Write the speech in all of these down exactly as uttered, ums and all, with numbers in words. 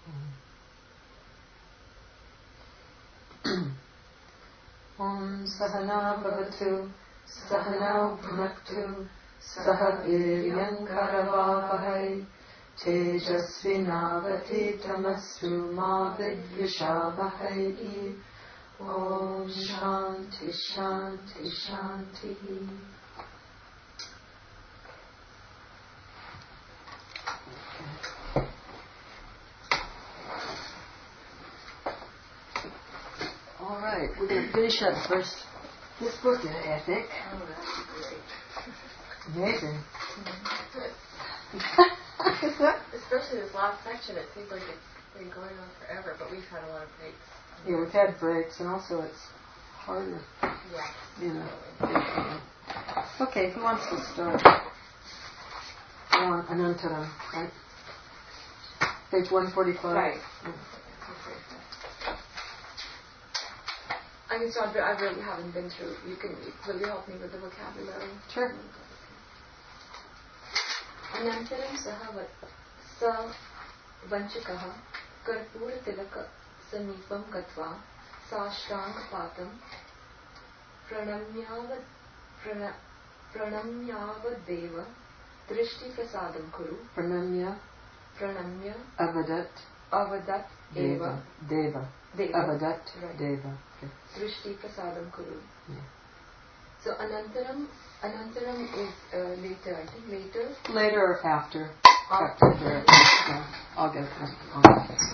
Om Sahana Bhavatu Sahana Bhunaktu Saha Viryan Karavavahai Tejasvinavati Tamasru Ma Vidvishavahai. Om Shanti Shanti Shanti. All right, we're going to finish up first this book in ethic. Oh, that's great. Amazing. Mm-hmm. Especially this last section, it seems like it's been going on forever, but we've had a lot of breaks. Yeah, we've had breaks, and also it's harder. Yeah. You know. Okay, who wants to start? On Anantaram, right? Page one forty-five. Right. Yeah. I can start, but I really haven't been through. You can will you help me with the vocabulary? Sure. Anantaram saha sa vanchikaha karpura tilaka samipam gatva sashranga patam pranamyavad pranamyavad deva drishti prasadam kuru Pranamya. Pranamya Avadat. Avadat Deva. Deva. Deva. Avadat. Right. Deva. Okay. Drishti prasadam kuru. Yeah. So Anantaram, Anantaram is uh, later, I think later. Later or after? After. After there. Yeah. I'll get it. I'll get it.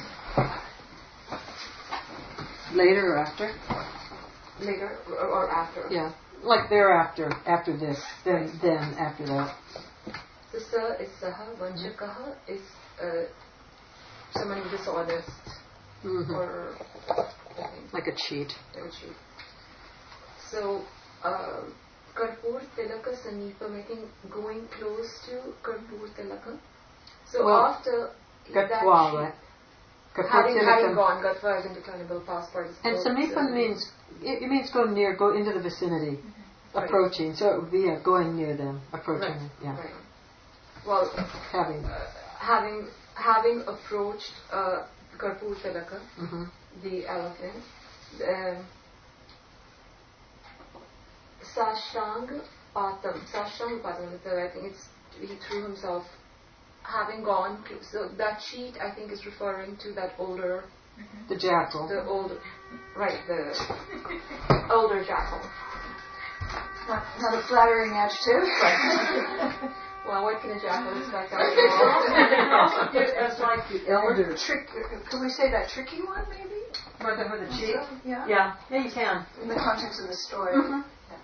Later or after? Later or, or after? Yeah. Like thereafter, after this, then then after that. So sa is saha, vanchakaha is uh, someone who is dishonest Mm-hmm. or I think, like a cheat. a cheat. So uh, Karpur Tilaka Sanipam, I think going close to Karpur Tilaka. So well, after that Gatwa, cheat, right? having, having gone, Gatva is indeternable past participle. And Samipam means, it, it means go near, go into the vicinity, mm-hmm. approaching. Right. So it would be uh, going near them, approaching Right. them. Yeah. Right. Well, having, uh, having, having approached uh, Karpur Tilaka, mm-hmm. the elephant, um, Sashrang Patam, Sashrang Patam, I think it's, he threw himself, having gone, so that cheat I think is referring to that older, mm-hmm. the jackal. the older, right, the older jackal. Not, not a flattering adjective. Right. Well, what can a jackal expect out of It's like the elder trick. Can we say that tricky one, maybe? For the, for the cheat? So, yeah. yeah. Yeah, you can. In the context of the story. Mm-hmm.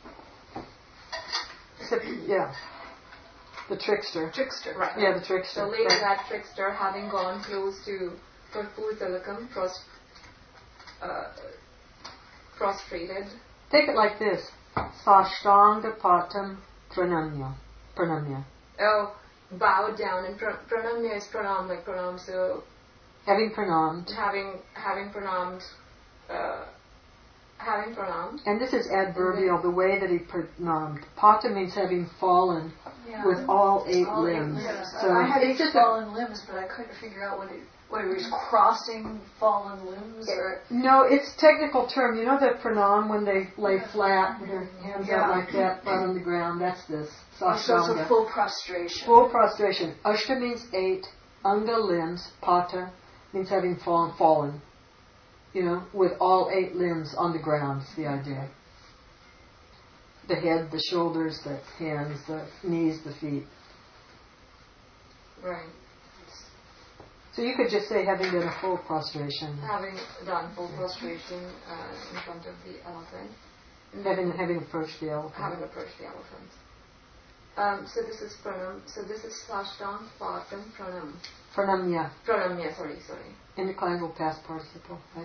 Except, yeah. The trickster. Trickster. Right. Yeah, the trickster. So later right. that trickster, having gone close to Karpur Tilakam, pros- uh, prostrated. Take it like this. Sashtanga patam pranamya. Pranamya. Oh, bowed down, and pr- pranamya is pranam, like pranam, so Having pranamed. having having pranamed, uh, having pranamed. And this is adverbial, the way that he pranamed. Pata means having fallen Yeah. with all eight all limbs. Eight limbs. So I had it's eight just fallen a, limbs, but I couldn't figure out what it, whether it was crossing fallen limbs or. No, it's technical term. You know the pranam when they lay flat with their hands Yeah. out like that, flat on the ground. That's this. Oh, so it's a Sashtanga. full prostration. Full prostration. Ashta means eight. Anga limbs. Pata means having fallen. Fallen. You know, with all eight limbs on the ground. Is the idea. The head, the shoulders, the hands, the knees, the feet. Right. So you could just say having done a full prostration. Having done full prostration uh, in front of the elephant. Having having approached the elephant. Having approached the elephant. Um, so this is pranam. So this is sashtang patam pranam. Pranamya. Pranamya. Sorry, sorry. Indeclinable past participle. Right?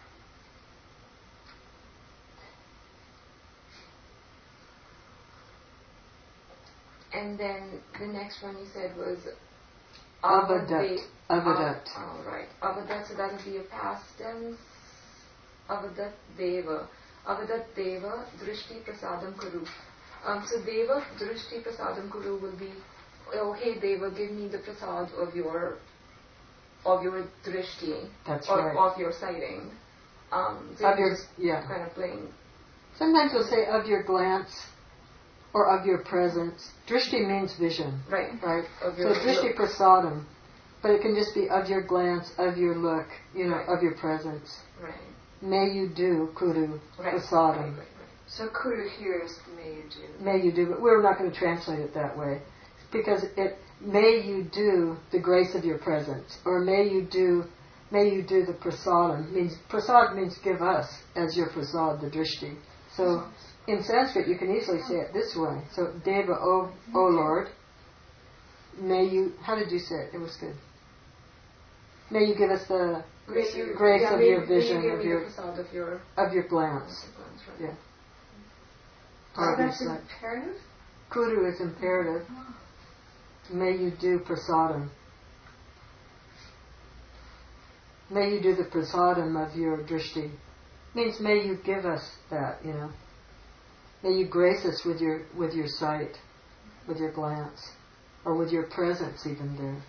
And then the next one you said was Avadat. Avadat. Oh, right. Avadat, so that would be a past tense. Avadat Deva. Avadat Deva Drishti Prasadam Kuru. Um, so Deva Drishti Prasadam Kuru will be, oh hey Deva, give me the prasad of your of your drishti, That's or right. of your sighting. Um, so Of your, just yeah. kind of playing. Sometimes we'll say of your glance or of your presence. Drishti means vision. Right. Right? Of So your drishti look. prasadam. But it can just be of your glance, of your look, you know, Right. of your presence. Right. May you do kuru Right. prasadam. Right, right, right. So kuru here is may you do. May you do, but we're not going to translate it that way. Because it, may you do the grace of your presence. Or may you do, may you do the prasadam. Means, prasad means give us as your prasad, the drishti. So, in Sanskrit, you can easily say it this way. So, Deva, O, o Lord, may you, how did you say it? It was good. May you give us the Grace, you, grace yeah, of may, your vision, may you give of me your, the prasad of your of your glance. glance, right. Yeah. So Or of your that's sight. imperative? Kuru is imperative. May you do prasadam. May you do the prasadam of your drishti. Means may you give us that, you know. May you grace us with your with your sight, with your glance, or with your presence even there.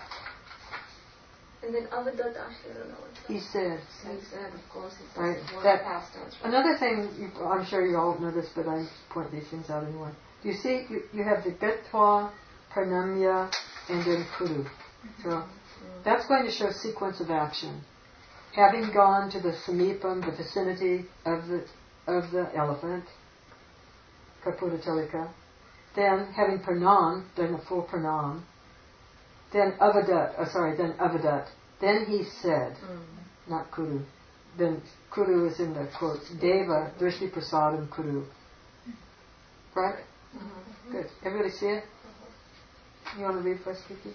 And then avadat, actually, I don't know what that He said. He said, of course, it's Right, one that- past tense. Right? Another thing, you, I'm sure you all know this, but I point these things out anyway. You see, you, you have the Gatva, Pranamya, and then Kuru. So that's going to show sequence of action. Having gone to the samipam, the vicinity of the of the elephant, Kapuratalika, then having pranam, done a full pranam, then avadat, uh, sorry, then avadat, then he said, Mm. not Kuru. Then Kuru is in the quotes. Deva, Drishti Prasadam Kuru. Right? Mm-hmm. Good. Everybody see it? You want to read first, Kiki?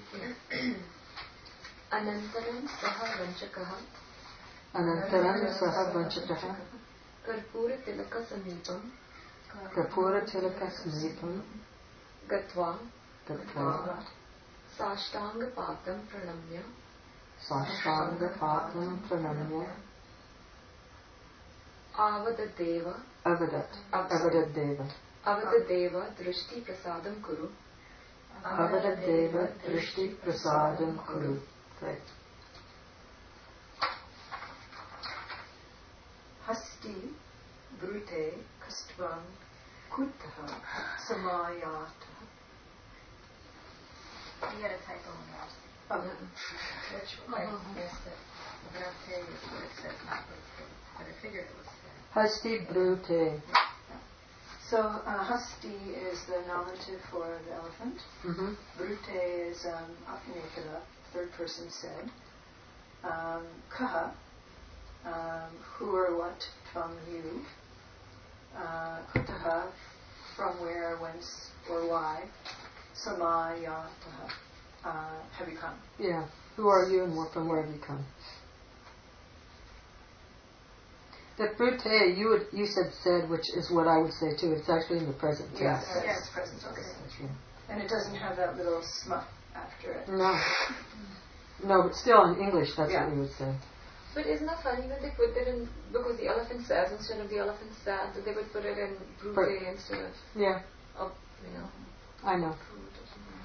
Anantaram saha vanchakaha Anantaram saha vanchataha karpura tilaka samipam kapura tilaka samipam gatva gatva sashtanga patam pranamya sashtanga patam pranamya avadadeva avadat avadat deva avadadeva drishti prasadam kuru avadat deva drishti prasadam kuru. Great. Hasti brute kastvam kuttaha samayata. You got a typo in there. Oh, Which I missed it. Brute is what it says, not brute. But I figured it was there. Hasti brute. so uh, hasti is the nominative for the elephant. Mm-hmm. Brute is um, Apinekala, third person said. Um, kaha, um, who or what from you. Uh, kutaha, from where, whence, or why. Samayataha, uh, have you come? Yeah. Who are you and where- from where have you come? The brute, you would, you said said, which is what I would say too. It's actually in the present tense. Yes, yes, present tense. That's right. And it doesn't have that little smut after it. No. No, but still in English that's Yeah. what we would say. But isn't that funny that they put it in, because the elephant says instead of the elephant said, that they would put it in brute Right. instead of, Yeah, of, you know, I know. brute or something.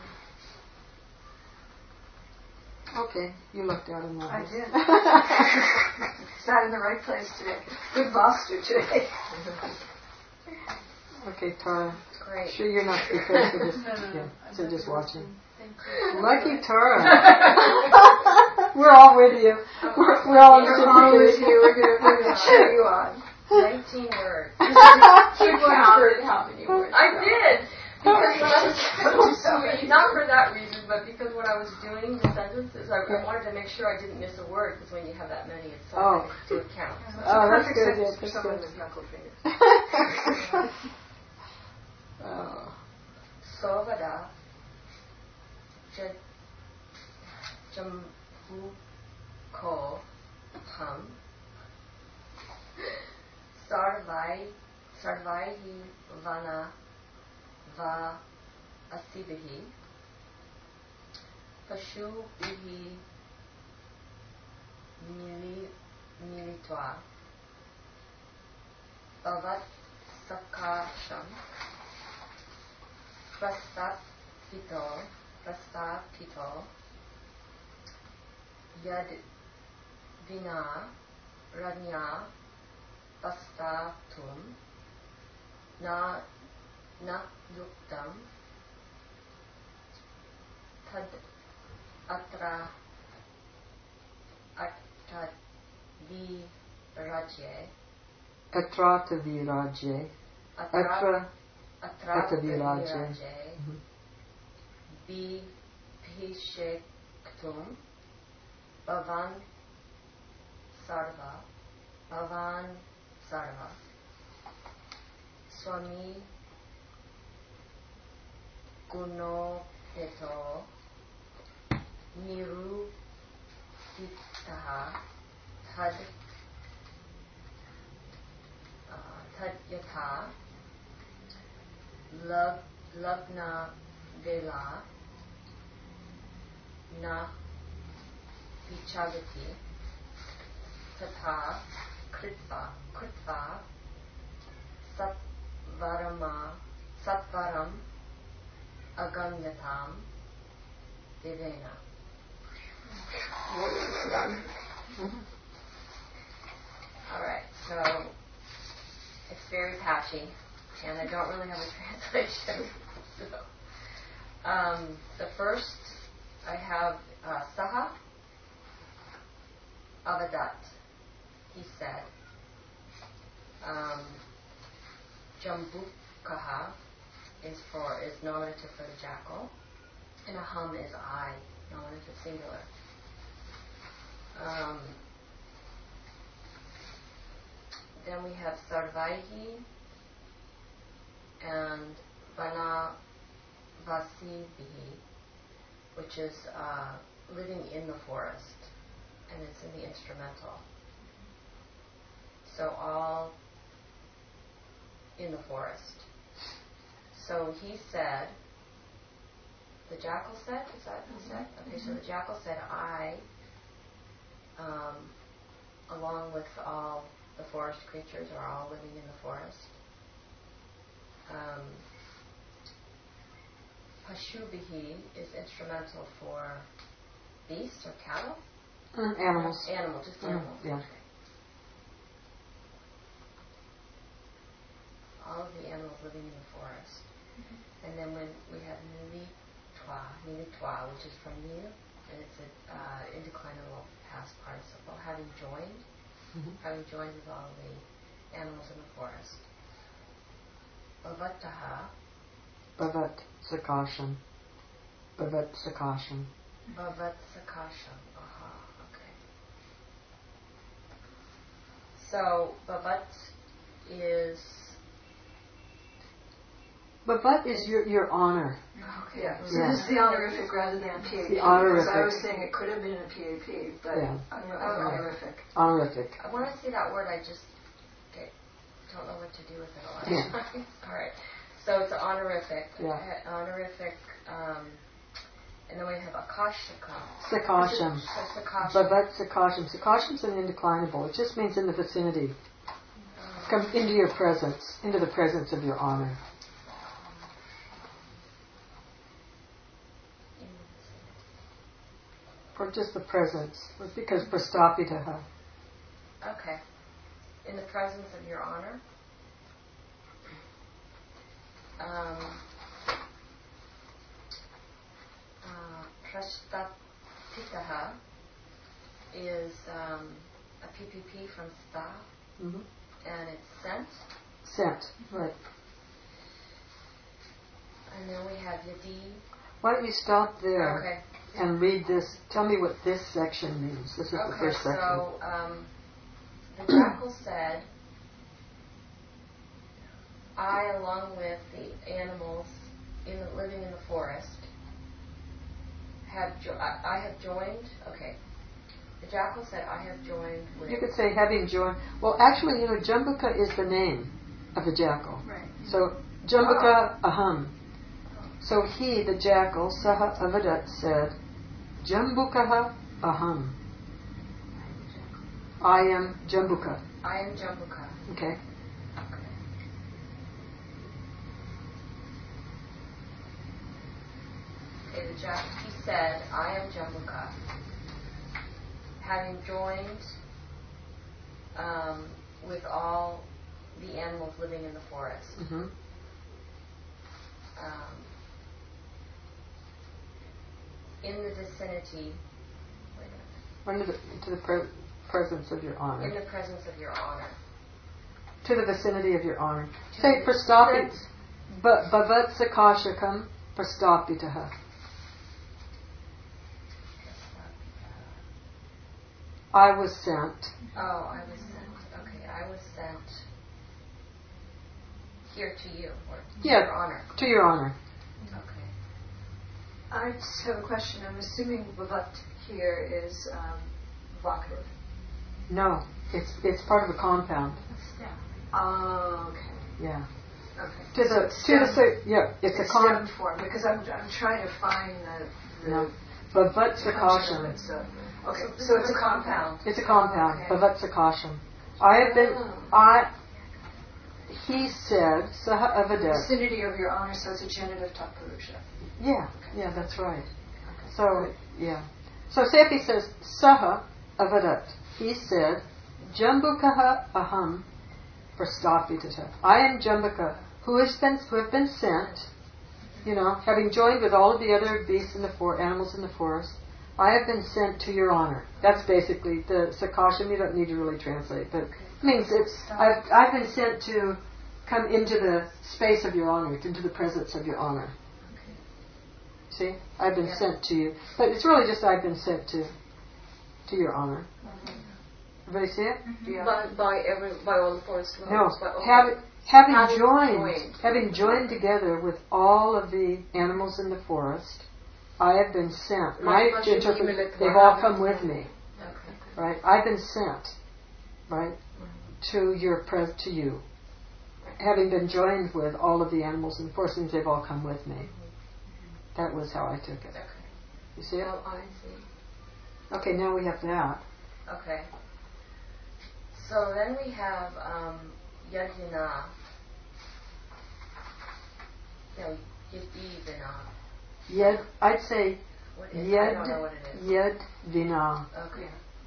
Okay, you looked out in that. I did. Sat in the right place today. Good posture today. Okay, Tara. Great. Sure you're not prepared for this. No, no, no. Yeah, I'm so not just watching. Thank you. Lucky Tara. We're all with you. We're, we're all in We're all with sympathy. you. We're going we're gonna cheer you on. nineteen words. You counted how many words. I did! Because when I was sweet, not for that reason, but because when I was doing the sentences, I, I wanted to make sure I didn't miss a word, because when you have that many, it's so Oh. hard to account. So. Oh, that's Perfect good. sentence Yeah, for that's someone good. with knuckle fingers. Oh. Sovada Jambu Ko Ham Sarvai Sarvai Vana Va Asibihi Pashu Bihi Mili Militwa Bavat Sakasham Prastapito, Prastapito, yad vina ranya pastatum na na yuktam tad atra atra vi rajye Atrata virajye. Atra atra virajye. vi bhishektum bhavan sarva bhavan sarva swami guno peto niru Sitaha tad uh, tad yatha lag, lagna vela na vichagati tatha kritva kritva satvarama satvaram agamyatam devena. Alright, so it's very patchy, and I don't really have a translation. So, um, the first, I have uh, Saha Avadat. He said, um, Jambukaha is for is nominative for the jackal, and Aham is I, nominative singular. Um, then we have Sarvaihi and Vana Vasivihi, which is uh, living in the forest, and it's in the instrumental. So all in the forest. So he said, the jackal said, is that what he said? Okay, so the jackal said, I, um, along with all the forest creatures, are all living in the forest. Um, Pashubihi is instrumental for beasts or cattle? Mm, animals. Animals, just Mm, animals. yeah. Okay. All of the animals living in the forest. Mm-hmm. And then when we have Nilitwa, Nilitwa, which is from Nil, and it's an uh, indeclinable past participle, having joined, mm-hmm. having joined with all the animals in the forest. Bhavataha. Bhavat Sakasham. Bhavat Sakasham. Bhavat Sakasham. Aha, okay. So, Bhavat is... Bhavat is your, your honor. Okay. Yeah. So yeah. this is the honorific rather than P A P. The honorific. Because I was saying it could have been a P A P, but yeah. honorific. Honorific. When I see that word, I just get, don't know what to do with it a lot of yeah. times. All right. So it's honorific. Yeah. Honorific. Um, and then we have Akashika. Sakasham. Sakasham. Bhavat Sakasham. Sakasham's an indeclinable. It just means in the vicinity. Um, Come into your presence, into the presence of your honor. Or just the presence, because prastapitaha. Okay. In the presence of your honor. Um, uh, prastapitaha is um, a P P P from sta, mm-hmm. and it's sent. Sent, right. And then we have yadi. Why don't you stop there? Okay. And read this. Tell me what this section means. This is okay, the first section. So um, the jackal said, I, along with the animals in the, living in the forest, have jo- I, I have joined. Okay. The jackal said, I have joined with. You could say having joined. Well, actually, you know, Jambuka is the name of the jackal. Right. So Jambuka oh. aham. So he, the jackal, Saha Avadat, said, Jambukaha aham. I am Jambuka. I am Jambuka. Okay. Okay. Okay, the jackal, he said, I am Jambuka. having joined um, with all the animals living in the forest. Mm-hmm. Um, in the vicinity, wait a minute, Under the, into the pre- presence of your honor. in the presence of your honor. To the vicinity of your honor. Say, prastapit, bhavat sakashakam prastapitaha. I was sent. Oh, I was sent. Okay, I was sent here to you, or to Yeah. your honor. To your honor. Okay. I just have a question. I'm assuming Bhavat here is um, vocative. No, it's it's part of a compound. Oh, okay. Yeah. Okay. To the So to it's stem, the sa- yeah, it's, it's a com. stem form because I'm I'm trying to find the, the No. Bhavat function of sakasham. it. So okay, So, so it's a compound. It's a compound. Okay. Bhavat sakasham. I have been. Oh. I. He said, Saha avadat. Vicinity of your honor, so it's a genitive tatpurusha. Yeah, yeah, that's right. So, yeah. So, say if he says, Saha avadat. He said, Jambukaha aham prastapitata. I am Jambuka, who has been, who have been sent, you know, having joined with all of the other beasts in the forest, animals in the forest, I have been sent to your honor. That's basically the sakasham. You don't need to really translate, but it means it's, I've, I've been sent to come into the space of your honor, into the presence of your honor. See? I've been Yeah. sent to you. But it's really just I've been sent to to your honor. Everybody see it? Yeah. By, by every by all the forest No. dwellers. by all Have, having Having joined, joined. having joined together with all of the animals in the forest, I have been sent. My Right, interpret, but- they've all come with me. Okay. Right? I've been sent. Right? To your pres to you. Having been joined with all of the animals in the forest, means they've all come with me. That was how I took it. Okay. You see it? Oh, I see. Okay, now we have that. Okay. So then we have um, Yadvina. No, Yadivina. Yed, I'd say What is? Yed, I don't know what it is. Yed Vina. Okay.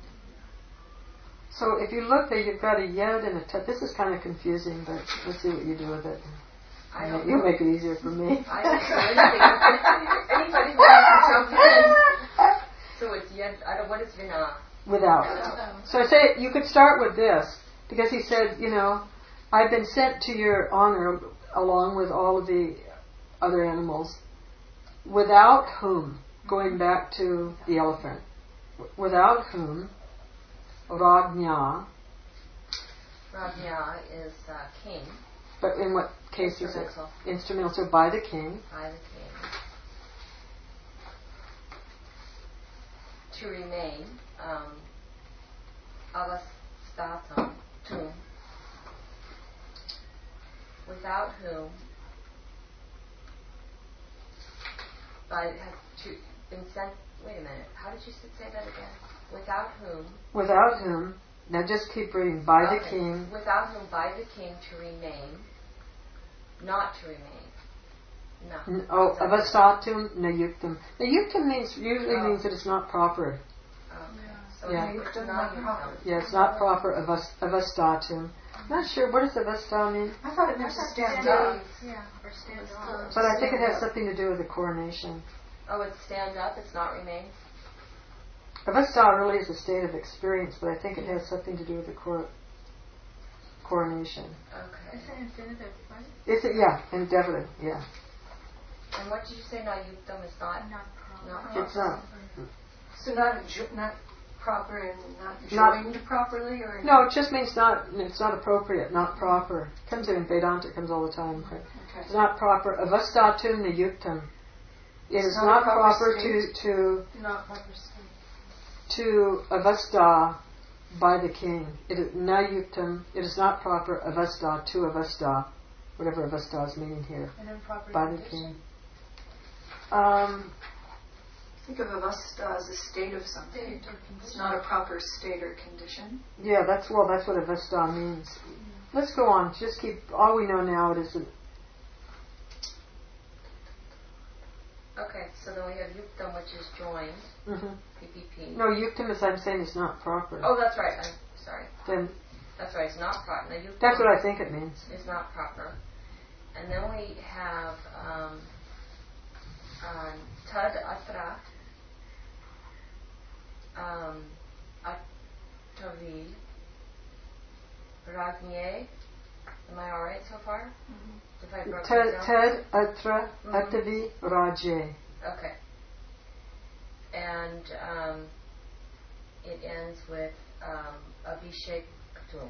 So if you look there, you've got a Yed and a Tet. This is kind of confusing, but let's see what you do with it. I don't You'll know. make it easier for me. I don't know anything. Anybody wants to jump in. So it's Yad. I don't. What is Vina? Without. So I say you could start with this, because he said, you know, I've been sent to your honor along with all of the other animals, without whom, going back to the elephant, without whom, Rajna, Rajna is uh, king. but in what case is it? Instrumental. Instrumental, so by the king. By the king. To remain. Um, avastatam. Tum. Without whom. By have to been sent. Wait a minute. How did you say that again? Without whom. Without whom, now just keep reading, by Okay. the king. Without whom, by the king, to remain. Not to remain. No. N- oh, Is that- avastatum nayuktam. Nayuktam means, usually Oh. means that it's not proper. Okay. So Yeah. it's Yuktam, not not proper. Yeah, it's not proper avas- avastatum. Not sure, what does avasta mean? I thought it meant to stand stand up. Yeah, or stand on. But I think it has something to do with the coronation. Oh, it's stand up, it's not remain? Avasta really is a state of experience, but I think it has something to do with the cor- coronation. Okay. It's an infinitive, right? It's a, yeah, indefinite, yeah. And what did you say now yuktam is not? Not proper. Not It's not. So not jo- not proper and not Not- joined properly, or No, it just means not, it's not appropriate, not proper. It comes in Vedanta, it comes all the time. Right? Okay. It's not proper. Avastatum nayuktam. It It's is not a not proper proper to, state. to Not proper state. to avasta by the king. It is nayuktam. It is not proper avasta to avasta, whatever avasta is meaning here, An improper by the condition. king. Um, think of avasta as a state of something. State or It's condition. not a proper state or condition. yeah, that's well, that's what avasta means. Let's go on. Just keep. All we know now it is. An, Okay, so So then we have yuktam, which is joined. Mm-hmm. P P P. No, yuktam, as I'm saying, is not proper. Oh, that's right. I'm sorry. Then That's right. It's not proper. Now, yuktam that's what I think it means. is not proper. And then we have um, um, tad atra, um, atavi, ragnye. Am I all right so far? Mm-hmm. If I broke Tad, it down? tad atra Mm-hmm. atavi raje. Okay. And um, it ends with um, abhishektum.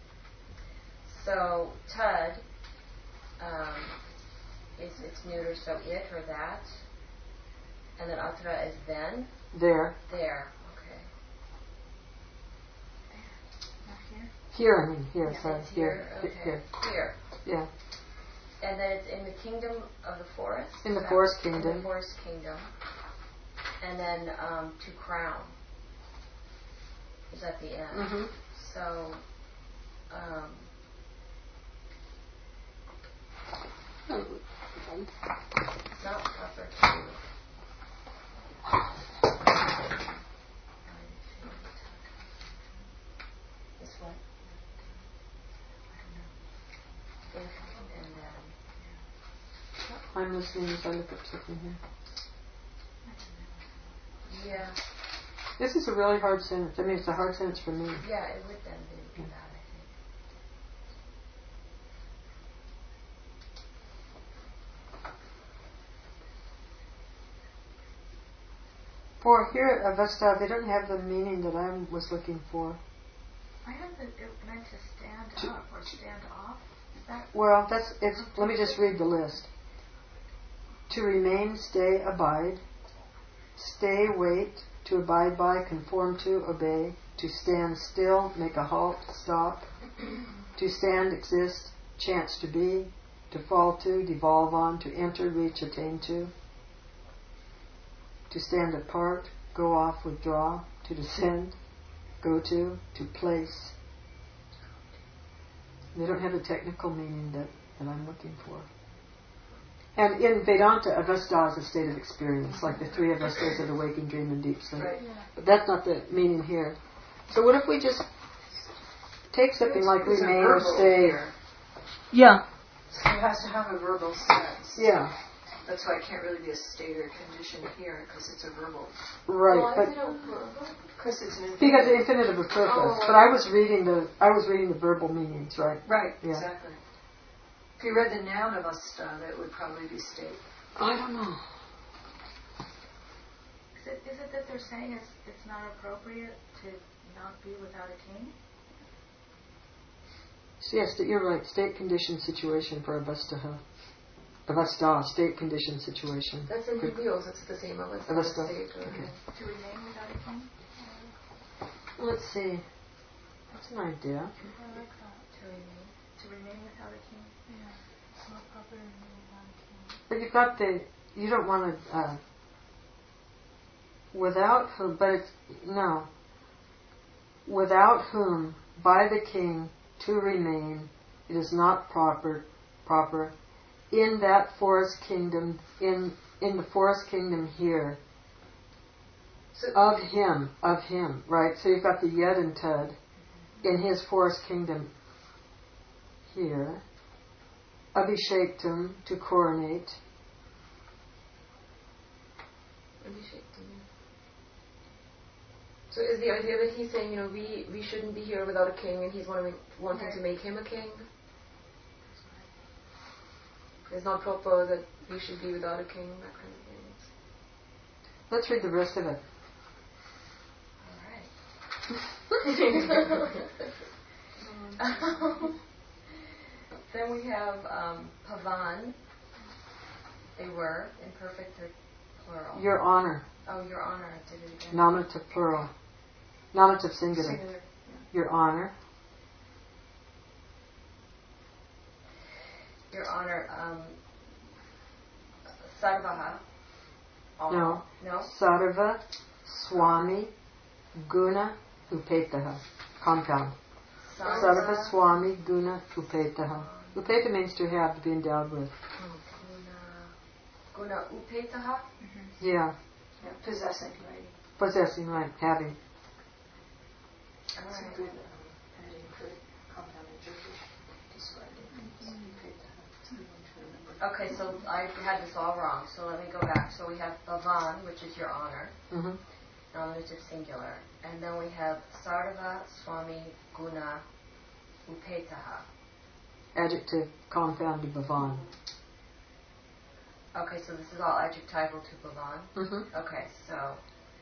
So tad um, is it's neuter, so it or that, and then atra is then. There. There. Okay. Not here. Here, I mean, here, Yeah, sorry. it's Here. here. Okay. Here. Here. Yeah. And then it's in the kingdom of the forest. In the Is that- forest In kingdom. the forest kingdom. And then um, to crown is at the end. Mm-hmm. So, um, it's not proper to. This what? If and then. I'm listening as I look up something here. Yeah. This is a really hard sentence. I mean, it's a hard sentence for me. Yeah, it would then be that, I think. For here at Avesta, they don't have the meaning that I was looking for. I have the, it meant to stand up or stand off. Is that Well, that's it's. Let me just read the list. To remain, stay, abide. Stay, wait. To abide by, conform to, obey. To stand still, make a halt, stop. To stand, exist, chance to be. To fall to, devolve on. To enter, reach, attain to. To stand apart, go off, withdraw. To descend, go to. To place. They don't have the technical meaning that, that I'm looking for. And in Vedanta, Avesta is a state of experience, like the three Avestas of the waking, dream, and deep sleep. Right. But that's not the meaning here. So what if we just take something like It's a remain or verbal stay? here. Yeah. So it has to have a verbal sense. Yeah. That's why it can't really be a state or condition here, because it's a verbal. Right. Why But is it a verbal? Because it's an because the infinitive. infinitive of purpose. Oh. But I was reading the I was reading the verbal meanings, right? Right, Yeah. exactly. If you read the noun of asta, that would probably be state. I don't know. is it? Is it that they're saying it's it's not appropriate to not be without a king? So yes, that you're right. State, condition, situation for Avesta. Avesta, state, condition, situation. That's in Hindi also, it's the same Avesta. Avesta. State or Okay. To remain without a king? Let's see. That's an idea. I like that. To remain. To remain without a king. Yeah. It's not proper to remain without a king. But you've got the, you don't want to, uh, without whom, but it's, no. Without whom, by the king, to remain, it is not proper, proper, in that forest kingdom, in, in the forest kingdom here, So, of him, of him, right? So you've got the Yed and Tud, in his forest kingdom here, Abhishektum, to coronate, so is the idea that he's saying, you know, we, we shouldn't be here without a king, and he's wanting, wanting Right. to make him a king? It's not proper that we should be without a king, that kind of thing. let's read the rest of it. Alright. Then we have um, Pavan. They were, imperfect or plural. Your honor, Oh, your honor, I did it again. nominative plural, nominative singular, Singular. your honor, Your honor, um, Sarvaha. All. No. No? Sarva, Swami, Guna, Upetaha, compound. Sarva, Swami, Guna, Upetaha. Upeta means to have, to be endowed with. Guna. guna upetaha. Yeah. Yeah, possessing, right? Possessing, right? Having. That's a Alright. good um, adding for compound in Turkish, describing things. Okay, so I had this all wrong, so let me go back. So we have Bhavan, which is your honor, Mm-hmm. nominative singular, and then we have Sarva Swami Guna Upetaha. Adjective compound to Bhavan. Okay, so this is all adjectival to Bhavan. Mm-hmm. Okay, so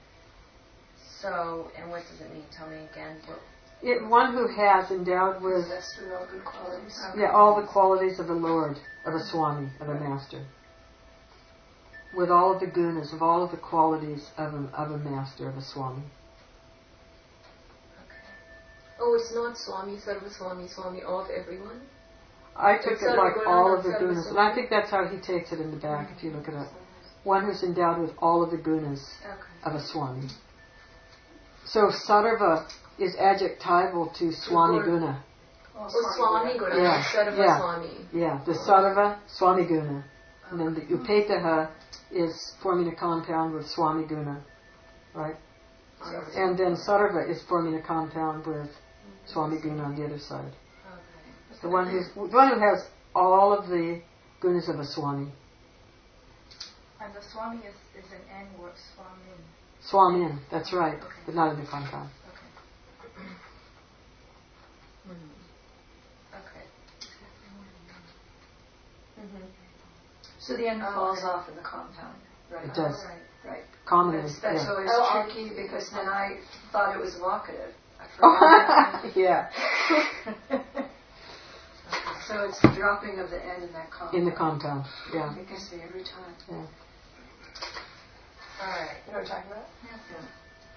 so and what does it mean? Tell me again. What, It, one who has endowed with Possessed with all good qualities. yeah all the qualities of a lord, of a swami, of a master, with all of the gunas, of all of the qualities of a, of a master, of a swami. Oh, it's not Swami, Sarva Swami, Swami of everyone? I took It's it like Sarvaguna, all not of the Sarva gunas, and I Swami. think that's how he takes it in the back. If you look it up, one who's endowed with all of the gunas okay. of a swami. So sarva is adjectival to swami guna. Or Swami Guna, Yeah, Sarva yeah. Swami. Yeah, the sarva, swami guna. And then the upetaha is forming a compound with swami guna. Right? And then sarva is forming a compound with swami guna on the other side. Okay. The one, who's, the one who has all of the gunas of a swami. And the Swami is, is an N word, Swami. Swamin, that's right, Okay. but not in the compound. Okay. Okay. Mm-hmm. So the N Oh, falls okay. off in the compound, right? It does. All right. Right. Commonly, That's, that's yeah. always Oh, tricky because then I thought it was vocative. I forgot. yeah, So it's the dropping of the N in that compound. in the compound, yeah. It gets me every time. yeah. All right. You know what I'm talking about? Yeah.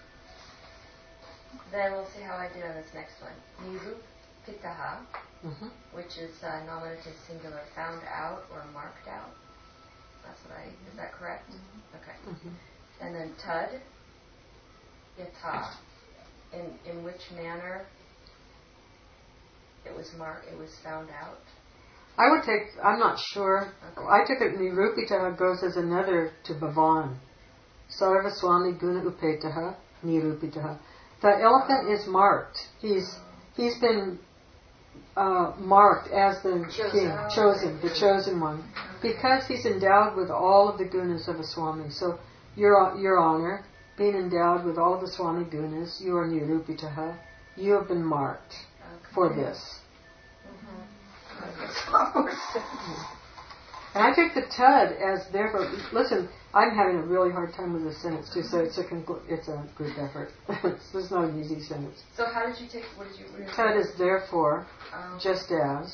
Then we'll see how I did on this next one. Nirupitaha, Mm-hmm. which is uh, nominative singular, found out or marked out. That's what I. Is that correct? Mm-hmm. Okay. Mm-hmm. And then tud, yata. In in which manner it was marked? It was found out. I would take, I'm not sure, Okay. I took it, Nirupitaha goes as another to Bhavan. Sarva Swami Guna Upetaha, Nirupitaha. The elephant is marked. He's He's been uh, marked as the Chosen. king, chosen, the chosen one, because he's endowed with all of the gunas of a Swami. So, Your, your Honor, being endowed with all of the Swami gunas, you are Nirupitaha. You have been marked Okay. for this. Mm-hmm. And I take the tud as therefore. Listen, I'm having a really hard time with this sentence too, so it's a conclu- it's a group effort. It's just not an easy sentence. So how did you take? What did you? What did you Tud is therefore, um, just as.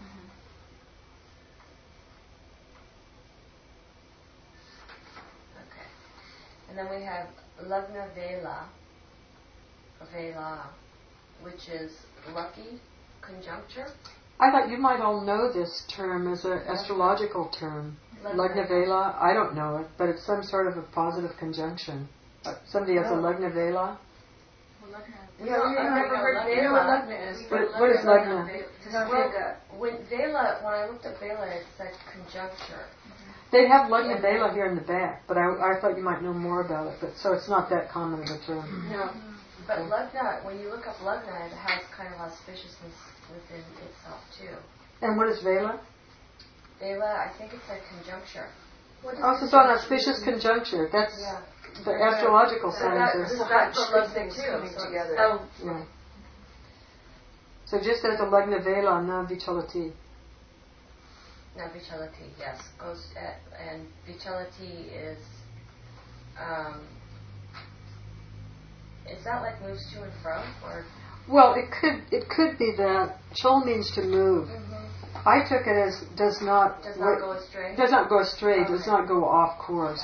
Okay. And then we have Lagna Vela, Vela, which is lucky conjuncture. I thought you might all know this term as an astrological term. Lagna Vela, I don't know it, but it's some sort of a positive conjunction. Uh, somebody has a Lagna Vela. Yeah, I've never heard You know what Vela. Lagna is? What, what is Lagna? Well, when Vela, when I looked at Vela, it said conjuncture. They have Lagna Vela here in the back, but I, I thought you might know more about it. But so it's not that common of a term. No. But Lagna, when you look up Lagna, it has kind of auspiciousness within itself too. And what is Vela? Vela, I think it's a conjuncture. Oh, so it's an auspicious conjuncture. That's Yeah. the astrological So that, sciences. so that's Good what Lagna things too. coming So together. Oh, Yeah. So just as a Lagna Vela, na Vichalati. now Vichalati, yes, goes at, and Vichalati is, um, is that like moves to and fro, or? Well, it could it could be that chol means to move. Mm-hmm. I took it as does not Does not go astray. does not go astray, does Okay. not go off course.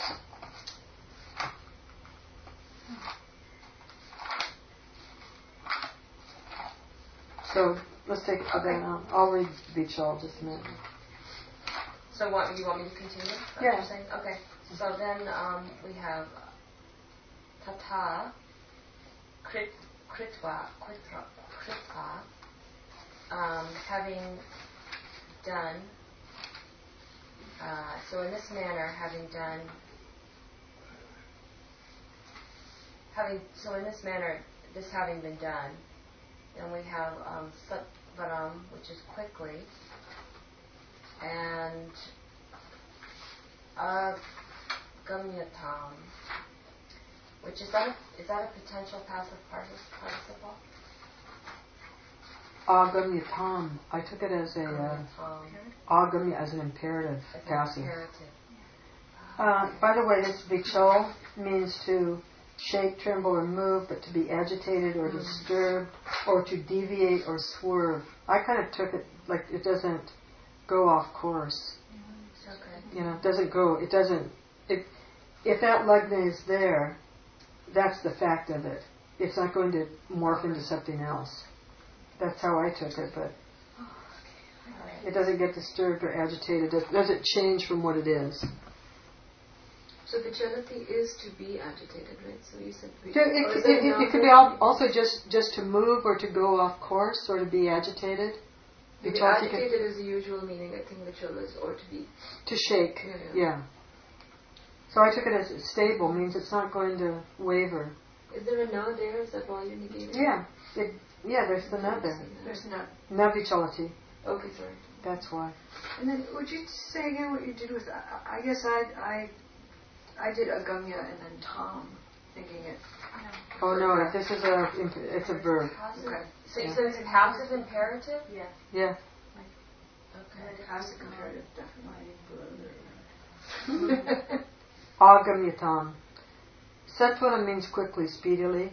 So let's take it to Okay. that out. I'll read Vichal just a minute. So what you want me to continue? Is that Yeah. what you're saying? Okay. So then um, we have tata, krit, kritva, kritva, kritva, um, having done, Uh, so in this manner, having done, having so in this manner, this having been done, then we have um, Satvaram, which is quickly, and Agamyatam, which is that a, is that a potential passive participle? Agamyatam. I took it as a uh, agamya as an imperative As an passive. imperative. Uh, by the way, this vichol means to shake, tremble, or move, but to be agitated or disturbed, or to deviate or swerve. I kind of took it like it doesn't go off course. Okay. You know, it doesn't go. It doesn't. It, if that lagna is there, that's the fact of it. It's not going to morph into something else. That's how I took it, but it doesn't get disturbed or agitated. It doesn't change from what it is. So vichalati is to be agitated, right? So you said It, it, it, it, it could be al- also just, just to move or to go off course or to be agitated. To be Vichalati agitated is the usual meaning, I think, vichala is, or to be... to shake, Yeah, yeah. yeah. So I took it as stable, means it's not going to waver. Is there a na there? Is that why you negated? Yeah, it, yeah. There's the na there. There's not. Na vichalati. Okay, sorry. That's why. And then would you say again what you did with? I, I guess I I I did agamya and then tom, thinking it. Oh no, this is a it's a verb. Passive. Okay. So you Yeah. said it's a passive imperative? Yeah. Yeah. Okay. Passive comparative, definitely. Agamyatam. Satvana means quickly, speedily.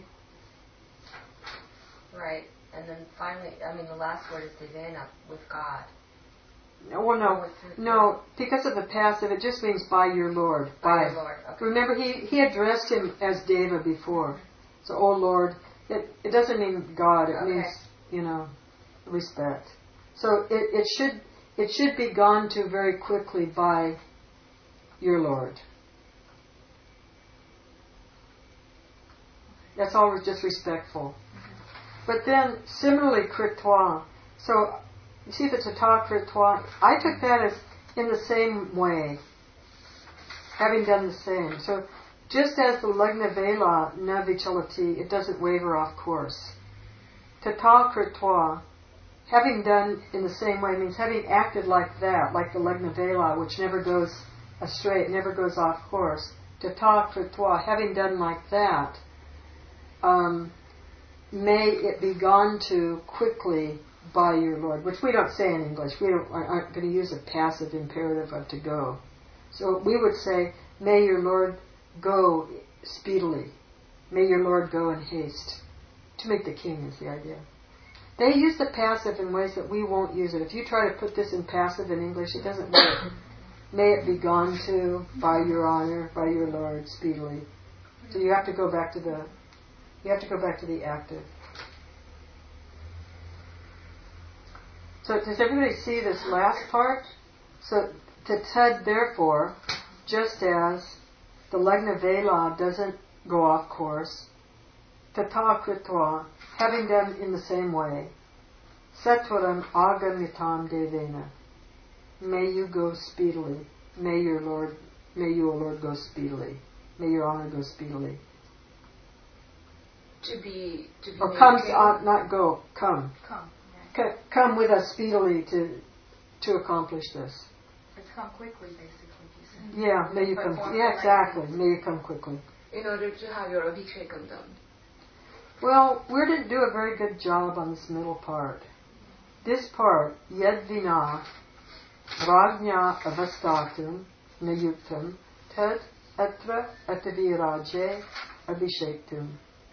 Right. And then finally, I mean, the last word is devena, with God. Well, no, With who- no. Because of the passive, it just means by your Lord. By By. your Lord. Okay. Remember, he, he addressed him as Deva before. So, oh Lord, it, it doesn't mean God. It Okay. means, you know, respect. So it, it should it should be gone to very quickly by your Lord. That's always just respectful. But then, similarly, kritwa. So, you see the tata kritwa? I took that as in the same way, having done the same. So, just as the lagna vela na vichalati, it doesn't waver off course. Tata kritwa, having done in the same way, means having acted like that, like the lagna vela, which never goes astray, it never goes off course. Tata kritwa, having done like that, um, may it be gone to quickly by your Lord, which we don't say in English. We don't, aren't going to use a passive imperative of to go. So we would say, may your Lord go speedily. May your Lord go in haste. To make the king is the idea. They use the passive in ways that we won't use it. If you try to put this in passive in English, it doesn't work. May it be gone to by your honor, by your Lord, speedily. So you have to go back to the You have to go back to the active. So does everybody see this last part? So tated, therefore, just as the lagna vela doesn't go off course, tata kritva, having done in the same way, satvaram agamyatam devena, may you go speedily, may your Lord, may you, O Lord, go speedily, may your honor go speedily. To be, to be Or made come, king. uh, not go, come. Come. C- come with us speedily to to accomplish this. It's come quickly, basically, he said. Yeah, may you come. Yeah, exactly. May you come quickly. In order to have your abhishekam done. Well, we didn't do a very good job on this middle part. This part, yadvina rajna avastatum nayuktam tad atra ataviraje abhishektum.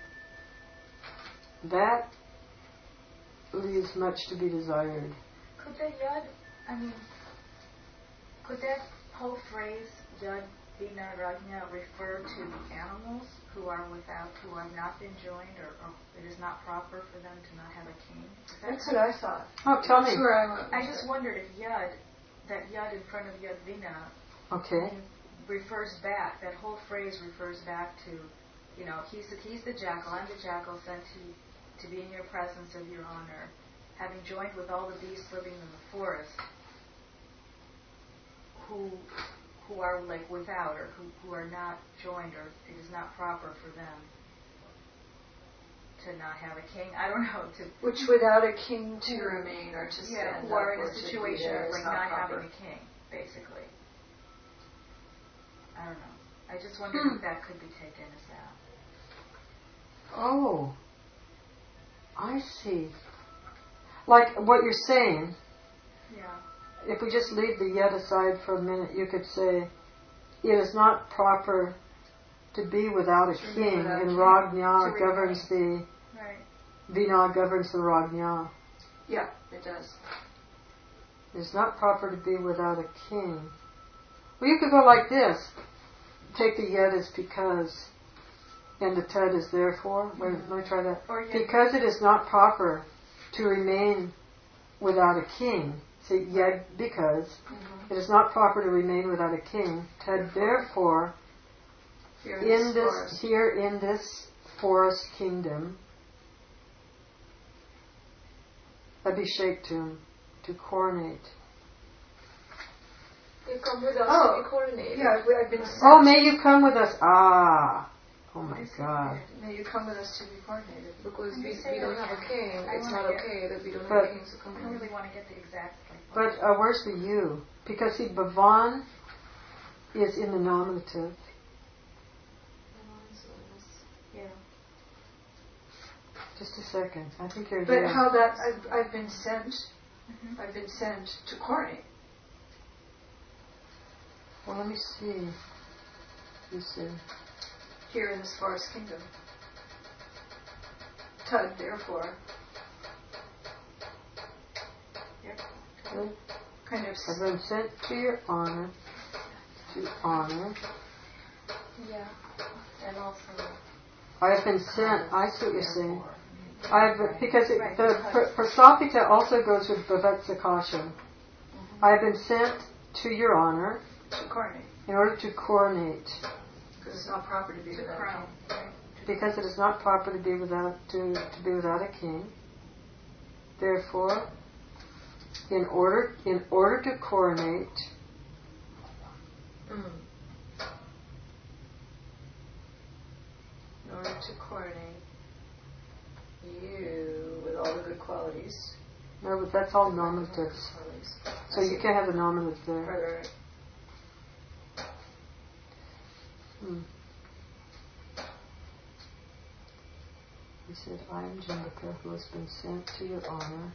That leaves much to be desired. Could that yad, I mean, could that whole phrase, yad vina rajna, refer to animals who are without, who have not been joined, or, or it is not proper for them to not have a king? Is that That's what I thought. Oh, tell me. I just wondered if yad, that yad in front of yad vina, Okay. refers back, that whole phrase refers back to, you know, he's the, he's the jackal, I'm the jackal sent to, to be in your presence of your honor, having joined with all the beasts living in the forest. who who are like without or who, who are not joined, or it is not proper for them to not have a king. I don't know. To Which without a king to remain or to yeah, stand who are up in or a to be situation there of is like not not proper. having a king, basically. I don't know. I just wondered if that could be taken as that. Oh, I see. Like what you're saying, Yeah. if we just leave the yet aside for a minute, you could say, it is not proper to be without a To king, without and king. Rajna To governs the, Right. Vina governs the Rajna. Yeah, it does. It is not proper to be without a king. Well, you could go like this. Take the yet as because, and the ted is therefore. Wait, Mm-hmm. let me try that. Or yet- Because it is not proper to remain without a king. Say yet because Mm-hmm. it is not proper to remain without a king. Ted therefore, Here in this forest. here in this forest kingdom, Abhishektum, to coronate. You come with us Oh, to be coronated. Yeah, we- I've been sent. Oh, may you come with us. Ah, oh my God. May you come with us to be coordinated. Because When we, you say we don't that have a again, king. I It's wanna not get- okay that we don't But- have kings to come I don't in. really want to get the exact. Like, But uh, where's the you? Because see, Bhavan is in the nominative. yeah. Just a second. I think you're But there. how that I've, I've been sent. Mm-hmm. I've been sent to coordinate. Well, let me see. You said. Here in this forest kingdom. Tud, therefore, Good. kind of. I've been sent to your honor. To honor. Yeah. And also, I have been sent. I see what you're saying. I've because it, Right. the pr- Prasapita also goes with Bhavetskakasha. I have been sent to your honor To coordinate. in order to coronate, Because it's not proper to be To without a crown. king. Right. because it is not proper to be without to, to be without a king. Therefore, in order in order to coronate, Mm. In order to coordinate you with all the good qualities. no, but that's all nominatives. Qualities. So you can't have the nominative there. Right, right. Hmm. He said, I am Jambika, who has been sent to your honor.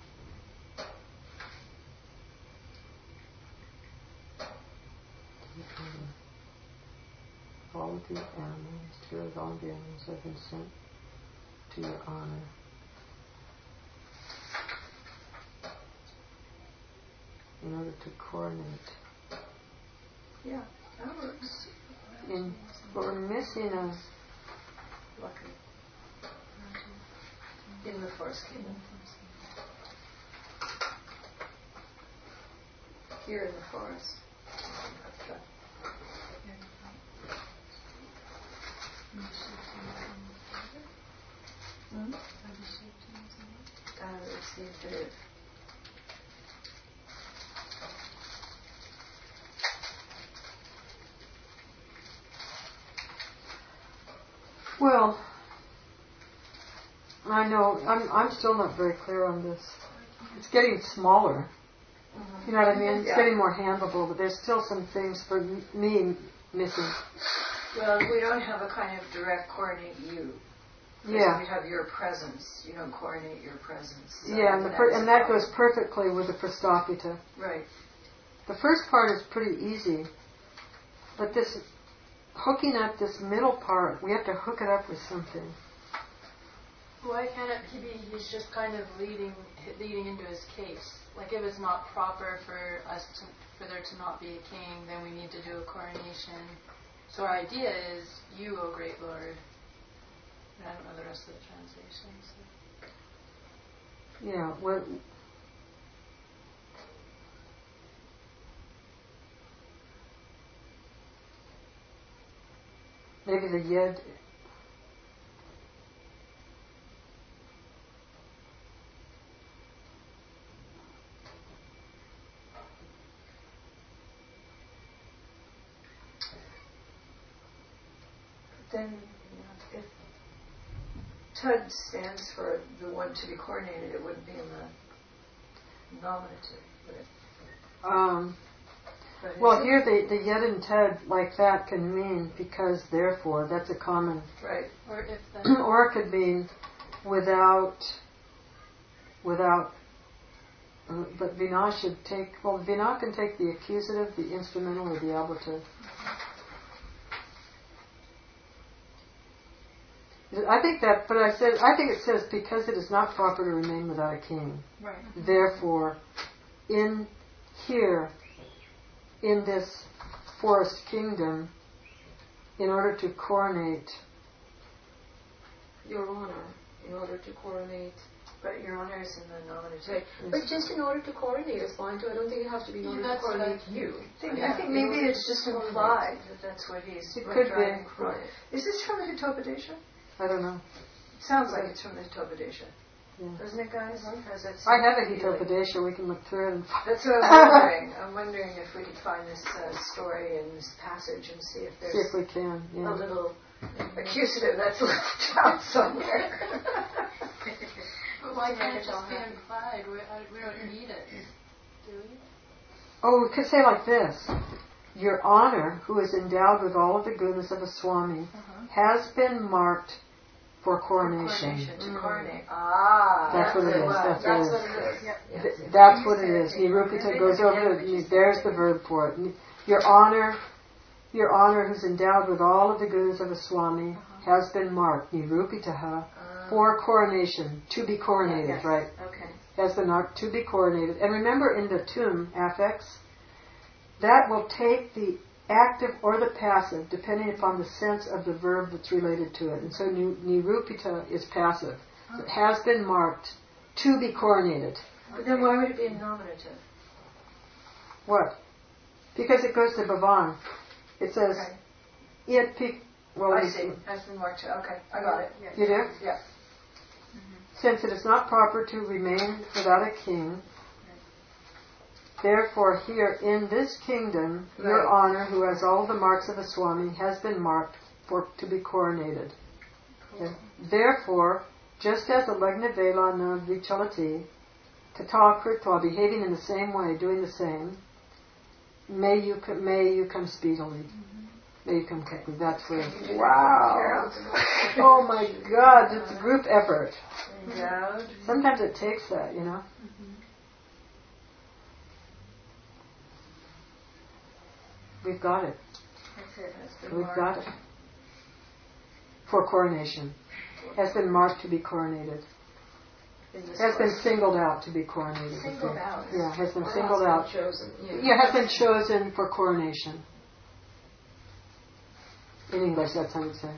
All of the animals, together with all of the animals have been sent to your honor. In order to coronate. Yeah, that works. In, but we're missing a, Lucky. In the forest kingdom. Here in the forest. Hmm? Uh, let's see if there. well, I know, I'm, I'm still not very clear on this. It's getting smaller. You know what I mean? It's Yeah. getting more handleable, but there's still some things for m- me missing. Well, we don't have a kind of direct coordinate you. Yeah. You have your presence. You don't coordinate your presence. So Yeah, and, the per- that's and a that problem. goes perfectly with the Prastapita. Right. The first part is pretty easy, but this hooking up this middle part, we have to hook it up with something. Why can't it he be, he's just kind of leading leading into his case. Like if it's not proper for us to, for there to not be a king, then we need to do a coronation. So our idea is, you, O great Lord. And I don't know the rest of the translations. So. Yeah, what, maybe the yed. then you know, if Tud stands for the one to be coronated, it wouldn't be in the nominative, would it? Um, But well, is here the, the yet and ted like that can mean because, therefore. That's a common. it? Right. Or if then. Or it could mean without, without. Uh, but Vina should take. Well, Vina can take the accusative, the instrumental, or the ablative. I think that, but I said, I think it says because it is not proper to remain without a king. Right. Therefore, in here, in this forest kingdom, in order to coronate, Your Honor, in order to coronate. But your honor is in the nominative. Right. But just in order to coronate is fine too. I don't think it has to be in order Yeah, to coronate that's- you. I think, Yeah, I think in maybe order it's to just coronate. implied that that's what he's It could be. driving for. Right. Is this from the Hitopadesha? I don't know. It sounds like it's from the Hitopadesha. Yeah. Doesn't it, guys? Has that I have a same feeling? Hitopadesha. We can look through it and find. That's what I'm wondering. I'm wondering if we could find this uh, story in this passage and see if See there's if we can. a Yeah. little accusative that's left out somewhere. But why can't it just be implied? We, I, we don't need it, do we? Oh, we could say like this: Your Honor, who is endowed with all of the goodness of a Swami, Uh-huh. has been marked for coronation. Coronation, to Mm. coronate. Ah, That's what it is. what That's what That's it what is. it is. Yep. Yes. Th- that's what it is. Nirupita goes over to, there's the verb for it. Your Honor, Your Honor, who's endowed with all of the goodness of a Swami, Uh-huh. has been marked, Nirupitaha, Ah. for coronation, to be coronated, Yes. right? Okay. Has been marked to be coronated. And remember in the tum affix, that will take the active or the passive, depending upon the sense of the verb that's related to it. And so ni- nirupita is passive. So it has been marked to be coronated. But then why would it be a nominative? What? Because it goes to Bhavan. It says, Okay. it pic- well, I it- see. Has been marked to. Okay, I got it. You do? Yeah. Since it is not proper to remain without a king, therefore here in this kingdom, Your Right. Honor, who has all the marks of a Swami, has been marked for to be coronated. Okay. Therefore, just as a Lagna Vela na Vichalati, Tata Kritva, behaving in the same way, doing the same, may you co- may you come speedily. May you come quickly. That's where. Wow! Oh my God! It's a group effort. Endowed. Sometimes it takes that, you know. We've got it. That's it. Has been We've marked. got it. For coronation. Has been marked to be coronated. In this Has been course. singled out to be coronated. Singled out. Yeah, has been Or singled has out. been chosen. Yeah. Yeah, has been chosen for coronation. In English, that's how you'd say.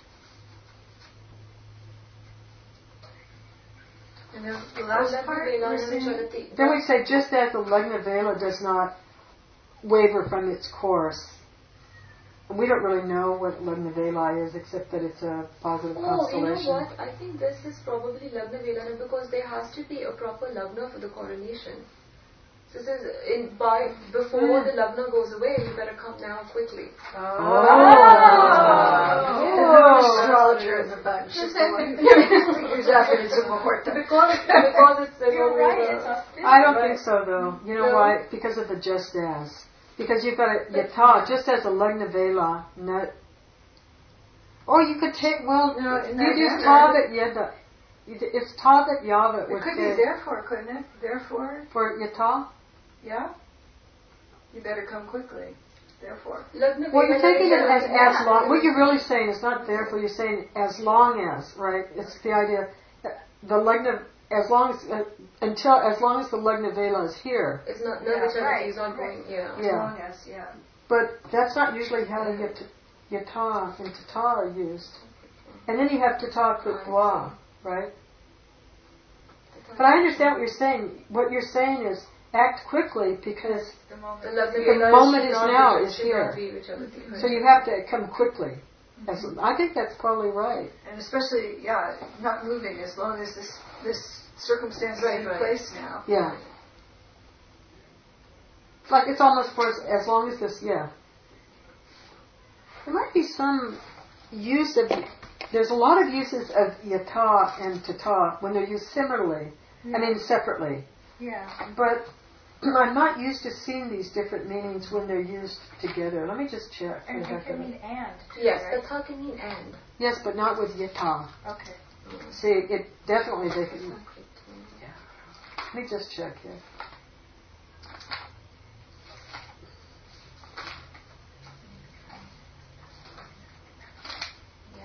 And then the Oh, last Lagna part, Vela we're na saying- Vichalati. Then we say, just as the Lagna Vela does not waver from its course. And we don't really know what Lagna Vela is, except that it's a positive Oh, you know constellation. what? I think this is probably Lagna Velana because there has to be a proper Lagna for the coronation. So this is in by before Hmm. the Lagna goes away, you better come now quickly. Oh. The new astrologer in the bunch is the one who's after his muhurta. Because because it's the You're right, it's auspicious. I don't Right. think so, though. You know No. why? Because of the just as. Because you've got a yata, just as a Lagna Vela. Not, or you could take, well, No, in you'd that use manner. Tavat Yada. It's Tavat Yava. It would could say be therefore, couldn't it? Therefore, for yata. yeah? You better come quickly. Therefore. Lagna Well, you're Velana taking it as, Vichalati. as long. What you're really saying is not therefore. You're saying as long as, right? It's the idea that the Lagna, as long as uh, until as long as the Lagna Vela is here. It's not no Yeah, Vichalati right, is not right. going. Yeah. As Yeah. long as, yeah. But that's not usually how the yat- yata and tata are used. And then you have tata kritva, right? But I understand what you're saying. What you're saying is act quickly because The moment. The Lagna The Velana moment should is not now, be, is should here. not be Vichalati. so you have to come quickly. That's, I think that's probably right. And especially, yeah, not moving as long as this this circumstance is Right, in right. place now. Yeah. It's like it's almost for as, as long as this. Yeah. There might be some use of, there's a lot of uses of yata and tata when they're used similarly, Yeah. I mean separately. Yeah. But I'm not used to seeing these different meanings when they're used together. Let me just check. And it can mean and. Yes, right? tatha can mean and. Yes, but not with yata. Okay. See, it definitely they can. Yeah. Let me just check here. Yeah.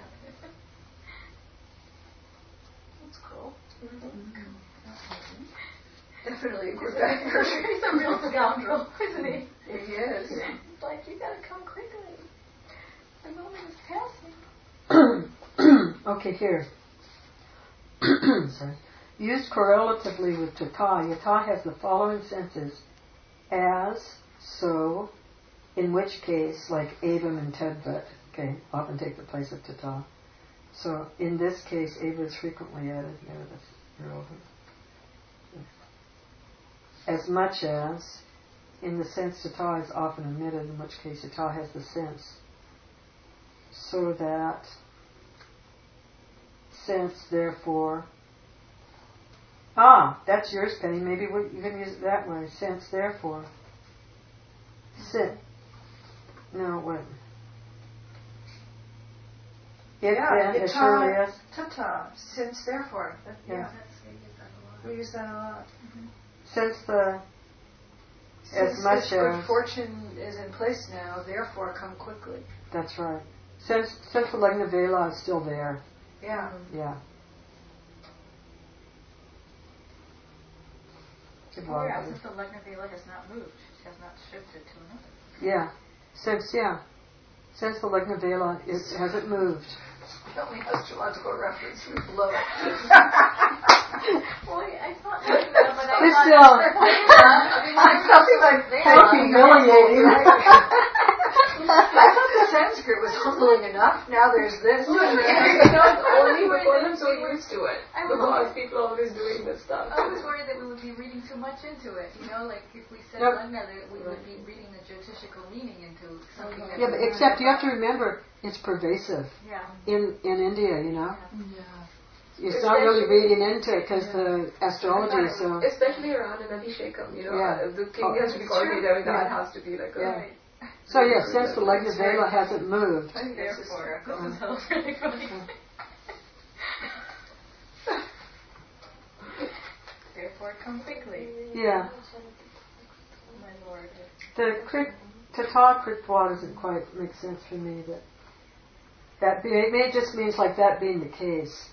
That's cool. Mm-hmm. Definitely a good actor. He's a real scoundrel, isn't he? He is. It's like, you gotta come quickly. The moment is passing. Okay, here. Sorry. Used correlatively with tata, yata has the following senses: as, so, in which case, like evam and tadvat, okay, often take the place of tata. So in this case, eva is frequently added. Yeah, that's irrelevant. As much as, in the sense tata is often omitted, in which case yata has the sense. So that, sense, therefore. Ah, that's yours, Penny. Maybe we, you can use it that way. Sense, therefore. Sit. No, wait. It Yeah, then, as yata, surely as. tata, since, therefore. That, yeah, Yeah. we use that a lot. Since the. Since As much this good as. fortune is in place now, therefore come quickly. That's right. Since, since the Lagna Vela is still there. Yeah. Yeah. Good Oh, one, yeah, buddy. since the Lagna Vela has not moved, has not shifted to another. Yeah. Since, yeah. Since the Lagna Vela is, hasn't moved. The only astrological reference we blow. Well, I thought like that, but I It's thought still. I mean, I'm something like How humiliating. I thought the Sanskrit was humbling enough. Now there's this. Only because I'm so used to it. I was- Because people are always doing this stuff. I was worried that we would be reading too much into it. You know, like if we said Nope. Lagna, that we would be reading the Jyotishikal meaning into something that. Yeah, but except you have to remember, it's pervasive Yeah. in, in India, you know. Yeah. It's not really reading into it because the astrology is so. Especially around an Abhishekam, you know, Yeah. uh, the king Oh, has to be coordinated, yeah. that has to be like a. Yeah. So yes, since the Lagna Vela hasn't moved. Therefore, this sounds really funny. Therefore, come quickly, Yeah. my lord. The krit, tata kritva doesn't quite make sense for me. That that be, it may just means like that being the case.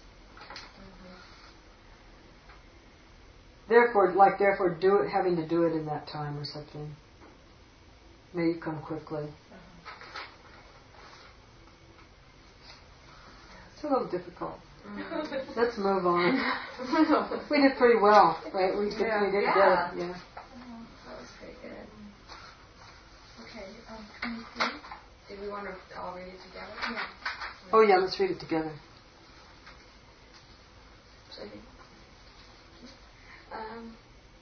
Therefore, like therefore, do it, having to do it in that time or something. May you come quickly. It's a little difficult. Mm. Let's move on. We did pretty well, right? We did, Yeah. we did Yeah. good. Yeah. That was pretty good. Okay, um, twenty-three. Did we want to all read it together? Yeah. Oh yeah, let's read it together. Should I do? Um,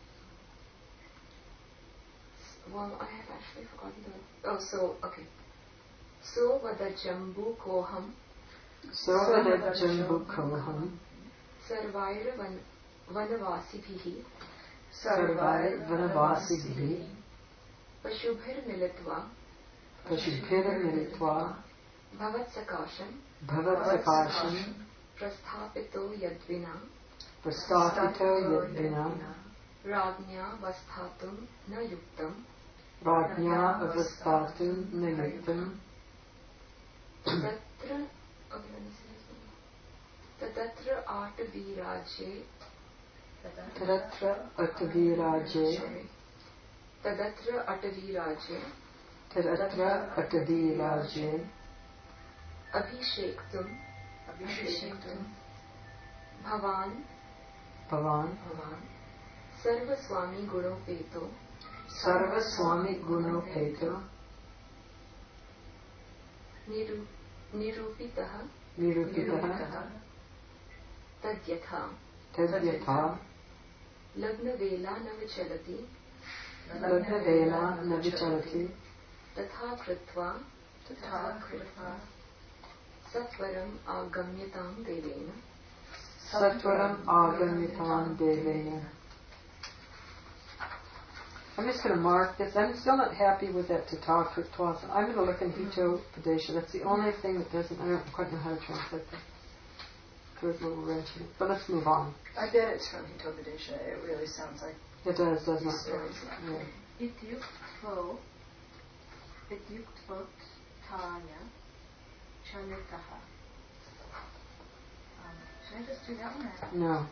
well, I have actually forgotten the. Oh, so, okay. So vada jambu koham So that Jambu Koham sarvair van vanavasibhihi Sarvai Vanavasibhi pashubhir militva Pashubhira Militva bhavat sakasham Bhavat Sakasham prasthapito yadvina Prastapito Yadvina rajnya vasthatum na yuktam Rajna Avastatu Nayuktam तत्र तत्र आटवीराजे Tadatra Ataviraje तदत्र अटवीराजे Tadatra Ataviraje अभिषेक्तुम अभिषेक्तुम भवान Bhavan भवान सर्वस्वामी गुणोपेतो Sarva Swami Guno Peto Niru निरूपितः Nirupitaha तद्यथा Tadyatha लग्नवेला न विचलति Lagna Vela Navichalati तथा कृत्वा Tata Kritva Satvaram agamyatam devena. Satvaram agamyatam devena. I'm just going to mark this. I'm still not happy with that Tata Krutwasa. I'm going to look in Hito Padesha. That's the only thing that doesn't, I don't quite know how to translate that. There's a little wrench in it. But let's move on. I bet it's from Hito Padesha. It really sounds like it does, doesn't these it? stories. Yeah. Ityuktvo Ityuktvo Taya Chalitaha. Um, should I just do that one? Or? No.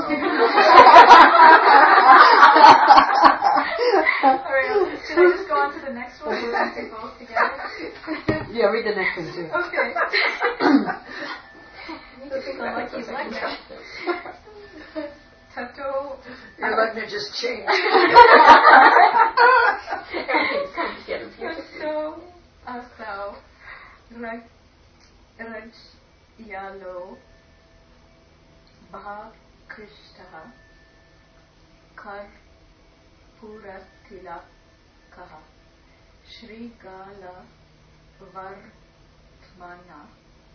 Alright, should I just go on to the next one and do both together? Yeah, read the next one too. Okay. I'm like he's like that. Tato. You're letting it just change. Tato asao raj raj yalo bha krishtaha kar pura tilakaha Shri Gala Vartmana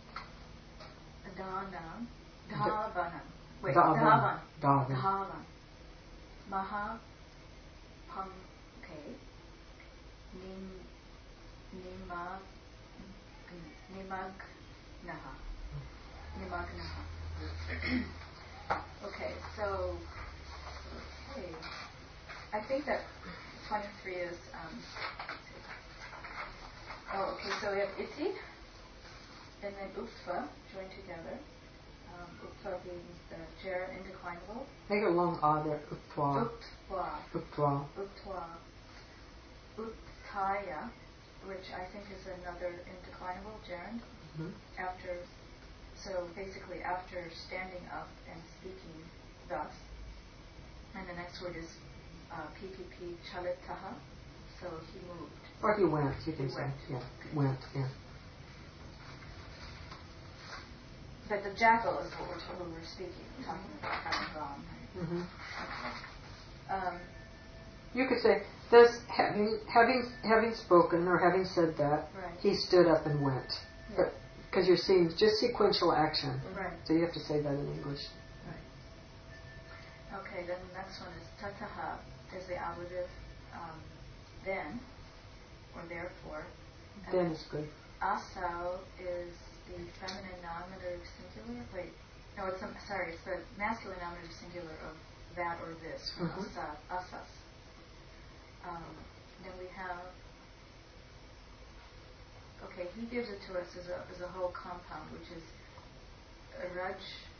Dhanam Dhavanam Wait, Dhavan Dhavan Dhavan Maha Pankhe Nim Nima Nimagnaha Nimagnaha. Okay, so okay. I think that twenty-three is um oh okay, so we have iti and then uktva joined together. Um, uktva being the ger indeclinable. Make it a long ah there. Uktwa. Uktva. Uktwa. Uktva. Uttaya, which I think is another indeclinable gerund. Mm-hmm. After, so basically after standing up and speaking thus. And the next word is uh, P P P chalitaha, so he moved. Or he went, you can he say. Went. Yeah, went, yeah. But the jackal is what we're, what we're speaking, we're talking about having gone. Right? Mm-hmm. Okay. Um, you could say, thus having having having spoken or having said that, right. he stood up and went. Yeah. But because you're seeing just sequential action, right. So you have to say that in English. Right. Okay, then the next one is tataha, is the ablative um, then, or therefore. And Then is good. Asao is the feminine nominative singular. Wait, no, it's a, sorry, it's the masculine nominative singular of that or this from mm-hmm. asa, asas. Um, then we have. Okay, he gives it to us as a as a whole compound, which is raj,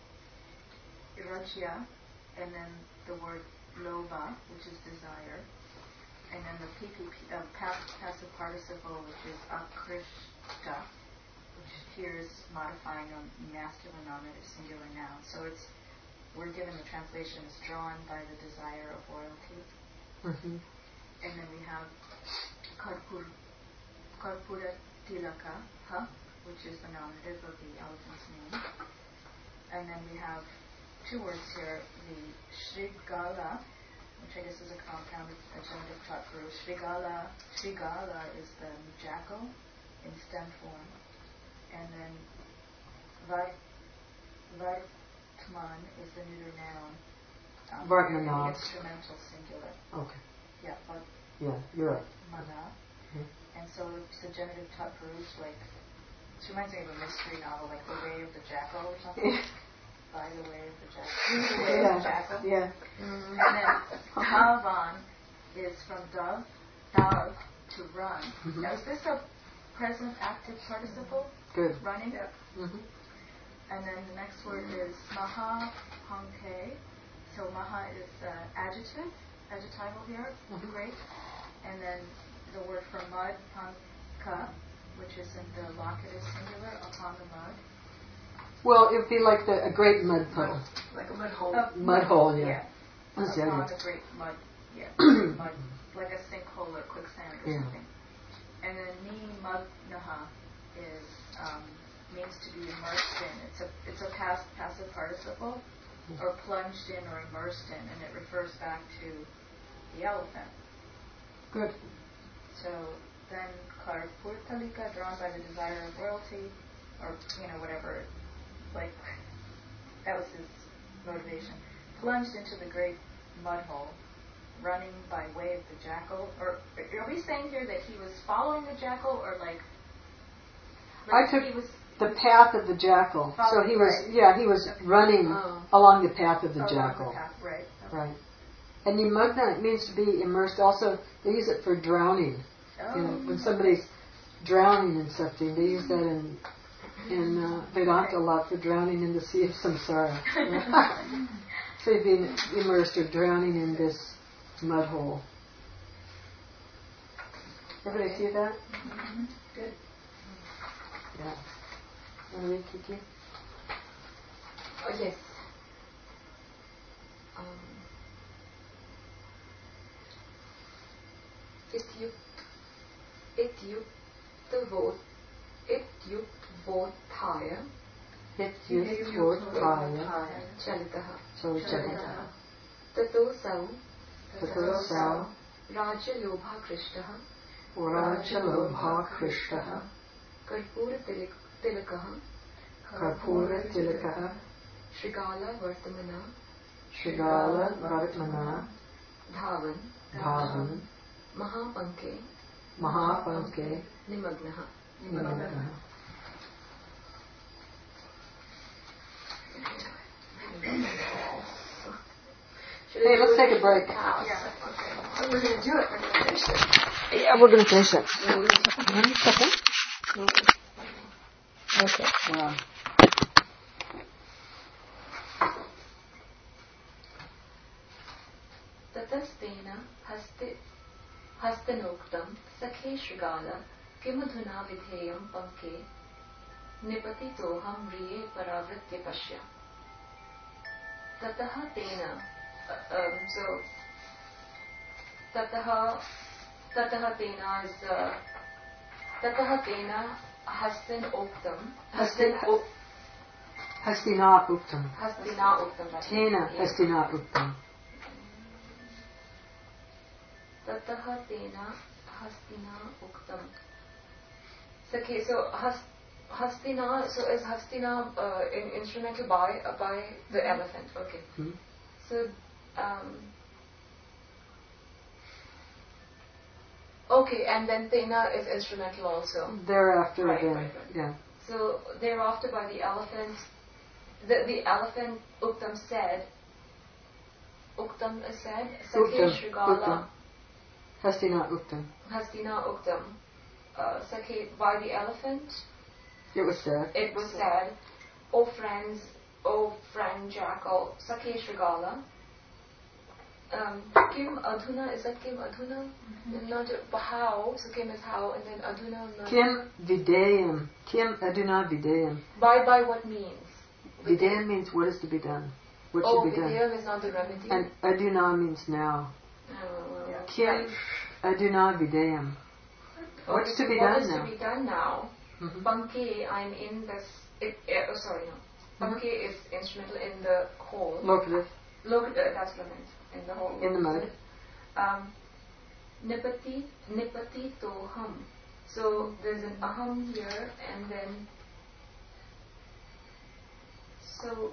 rajya, and then the word lobha, which is desire, and then the P P P, uh, past passive participle, which is akrishta, which here is modifying a masculine nominative singular noun. So it's we're given the translation as drawn by the desire of royalty. Mm-hmm. And then we have karpur, karpura tilaka, ha, which is the nominative of the elephant's name. And then we have two words here, the Shrigala, which I guess is a compound, it's a genitive tatvaru. Shrigala, Shrigala is the jackal in stem form. And then var, Vartman is the neuter noun. Um, the instrumental singular. Okay. Yeah, but yeah, you're right. Mana. Mm-hmm. And so it's the genitive tatvaru, like, it reminds me of a mystery novel, like The Way of the Jackal or something. By the Way of the Jackal. The Way yeah. of the Jackal. Yeah. Mm-hmm. And then Tavan is from dove, dav, to run. Mm-hmm. Now, is this a present active participle? Good. Running? Yep. Mm-hmm. And then the next word is maha panke. So maha is uh, adjective, adjectival here. Mm-hmm. Great. And then the word for mud, panka, which is in the locative singular, upon the mud. Well, it would be like the, a great mud puddle. Like a mud hole. Uh, mud hole, yeah. yeah. Upon a great mud, yeah. great mud, like a sinkhole or quicksand or yeah. something. And then ni magnaha is um, means to be immersed in. It's a it's a past passive participle, or plunged in or immersed in, and it refers back to the elephant. Good. So then karpurtalika, drawn by the desire of royalty, or you know whatever, like that was his motivation, plunged into the great mud hole, running by way of the jackal. Or are we saying here that he was following the jackal, or like? like I took he was the path of the jackal. So he was, right. yeah, he was running oh. along the path of the along jackal. the path, right? Okay. Right. And nimagna means to be immersed. Also, they use it for drowning. Oh. You know, when somebody's drowning in something, they use that in in uh, Vedanta a lot for drowning in the sea of samsara. So you've been immersed or drowning in this mud hole. Everybody see that? Mm-hmm. Good. Yeah. Want to read, Kiki? Oh, yes. Um, ityuk, ityuktavot, ityukvothaya, Ityuktvothaya chalitaha, Chalitaha tato sau, Tato sau rajalobha krishtaha, Rajalobha Krishtaha karpura tilakaha, Karpura Tilakaha Shrigala Vartamana, Shrigala Vartmana Dhavan, Bhavan Mahapanke, Mahapanke Nimagnaha. Nimagnaha. Hey, let's take a break. Yeah. So we're going to do it. We're going to finish it. Yeah, we're going to finish it. One second. Okay. Wow. Tatastena haste hastanoktam sakhe shrigala kimadhuna vidheyam panke nipatitoham riye paravritya pashya. Tataha tena, uh, um, so tataha tataha tena is uh, tataha tena hastin oktam hastin ok Hastina Uktam. hastina oktam Tena Hastina Uktam. Tataha tena hastina uktam. Okay, so has, hastina, so is hastina uh, in, instrumental by uh, by the mm-hmm. elephant? Okay. Mm-hmm. So, um, okay, and then tena is instrumental also. Thereafter right, again, right, right. yeah. So thereafter by the elephant, the the elephant uktam said. Uktam is said. Sakhe Shrigala. Hastina Uktam. Hastina Uktam. Uh, Sakhe, by the elephant. It was said. It was said, O friends, O friend jackal, Sakhe Shrigala. Um, Kim Adhuna, is that Kim Adhuna? Mm-hmm. Not how, so Kim is how, and then Adhuna. Not Kim Videyam. Kim Aduna Videyam. By by what means? Videyam means what is to be done. What oh, should be Videyam done. is not the remedy. And Aduna means now. Oh, yeah. Kim Right. Aduna Videyam. Oh, What's to be what done is now? to be done now? Mm-hmm. Banke, I'm in this. It, uh, oh, sorry, no. Banke Mm-hmm. is instrumental in the whole. Locative. Look, uh, that's what I meant. In the whole. In the mud. Um, nipati, nipati toham. So there's an aham here, and then. So.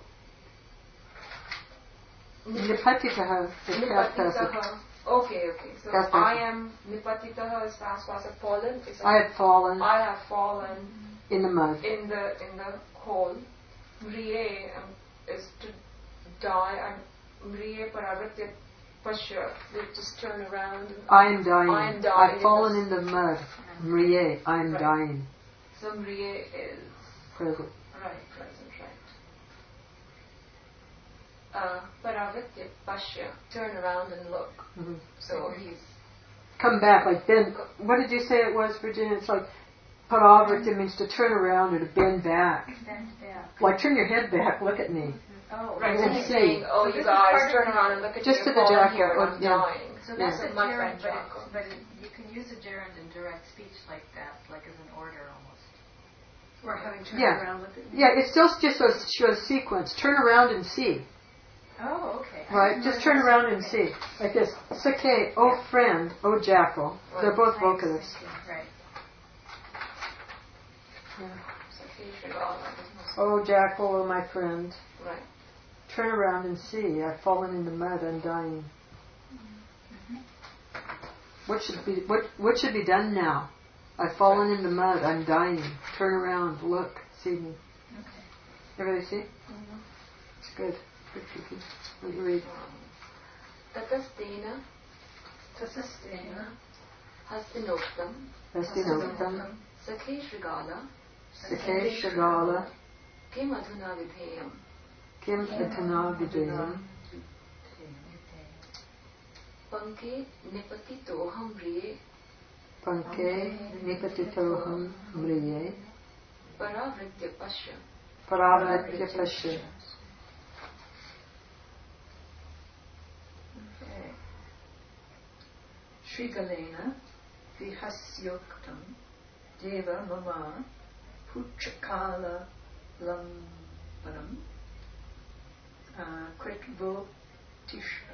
Nipatitaha is past passive. Okay, okay. So Past I passive. am nipatitaha is past passive. Fallen. Is I have fallen I have fallen in the mud. in the in the hole. Mriye um, is to die. And mriye paravritya pashya. They just turn around. And I am dying. I am dying. I've fallen in the mud. Mriye, I am right. dying. So mriye is present. Right, present, right. Uh, paravritya pashya. Turn around and look. Mm-hmm. So mm-hmm. he's come back, like bend. What did you say it was, Virginia? It's like paravritya means to turn around or to bend back. Bend back. Like turn your head back, look at me. Oh, right. And So he's see. saying, "Oh, So you this guys, is turn part around and look at Just you. to the You're falling jackal, here, or- and I'm yeah. dying." So Yeah. that's a My gerund, friend but, jackal. it, but it, you can use a gerund in direct speech like that, like as an order almost. Or having turned Yeah. around, look at me. Yeah, it still just shows, shows sequence. Turn around and see. Oh, okay. I Right? didn't Just realize turn that. around and Okay. see. Like this. Sakhe, oh friend, oh jackal. They're both I was vocatives. thinking, right. Yeah. So he's Shrigala. Oh, Jackal, oh my friend, Right. turn around and see. I've fallen in the mud. I'm dying. What should be what What should be done now? I've fallen in the mud. I'm dying. Turn around. Look. See me. Okay. Everybody see? Mm-hmm. It's good. Good thinking. Let me read. Tatastena Tasastena Hastinoktam Hastinoktam Sakhe Shrigala Sakhe Shagala Kim Adhuna Vidheyam Kim Atana Videyam Panke Nipatitoham Riye Panke Nipatitoham Mriye Paravritya Pasya. Paravritya Pasya. Okay. Shrigalena Vihasyoktam Deva Mama Puchakala Lambanam uh, Kritvo Tishra.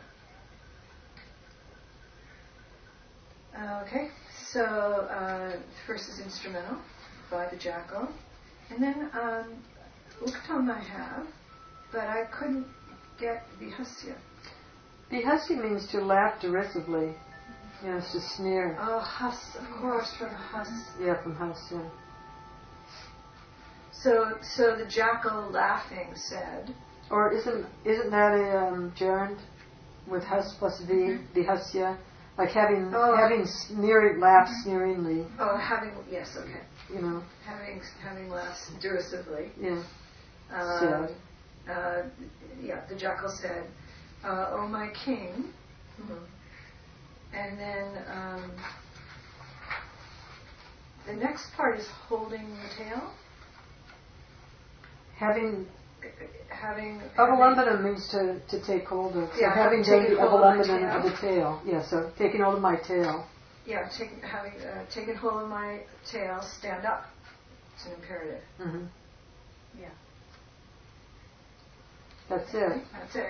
Okay, so uh, first is instrumental by the jackal, and then um, Uktam I have, but I couldn't get Vihasya. Bihasya means to laugh derisively. You know, it's to sneer. Oh, Has, of course, for the Has. Yeah, from Hasya. So, so the jackal laughing said, Or isn't isn't that a um, gerund with Has plus V, Bihasya? Like having Oh. having sneering, laugh sneeringly. "Oh, having yes, okay, You know. having having laughs derisively." Yeah. Um, Said. uh, yeah, the jackal said, uh, "Oh, my king," and then um, the next part is holding the tail. Having Having, having Avalambana means to, to take hold of. So Yeah, having done taking the hold of my avalambana tail. of the tail. Yeah, so taking hold of my tail. yeah, taking having uh, taken hold of my tail, stand up. It's an imperative. Mm-hmm. Yeah. That's it. That's it.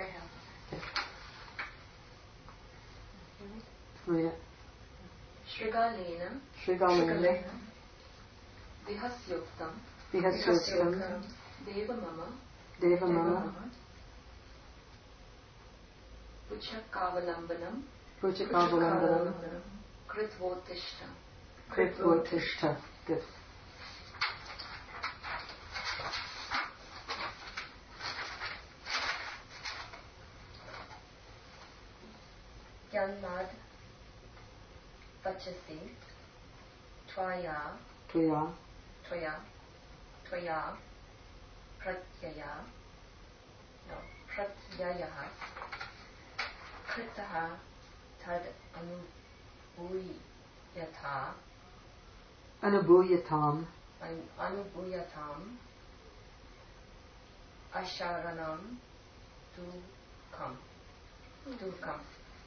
Read it. Shrigalena Shrigalena. Vihasyoktam Vihasyoktam. Deva Mama Devamama. Puchakavalambanam Puchakavalambanam. Kritvotishta. Kritvotishta. Good. Yanmad Vachasi Tvaya Tvaya. Tvaya Tvaya Pratyaya No Pratyaya Kritaha Tad Anubhuyi Yatha Anubhuyatam. An- Anubhuyatam Asharanam Dukam Dukam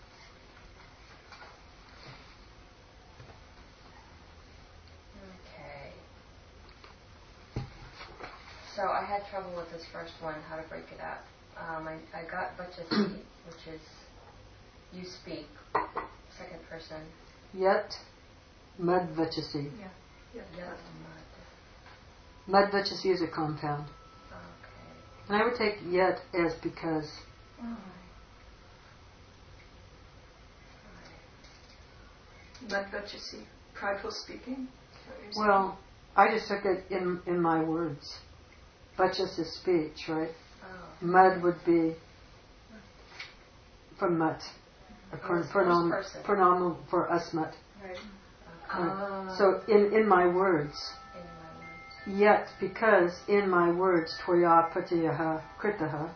Okay. So I had trouble with this first one, how to break it up. Um, I, I got Vachasi, which is you speak, second person. Yet. Madvachasi. Yeah. Yat Madvachasi is a compound. Okay. And I would take yet as because. Madvachasi, prideful speaking. Well, I just took it in in my words. Vachas is speech, right? Oh. Mud would be from mut. A pron- First pronoun, person. pronoun for usmut. Right. Ah. So in, in my words, In my words. yet because in my words, toya patyaha kritaha,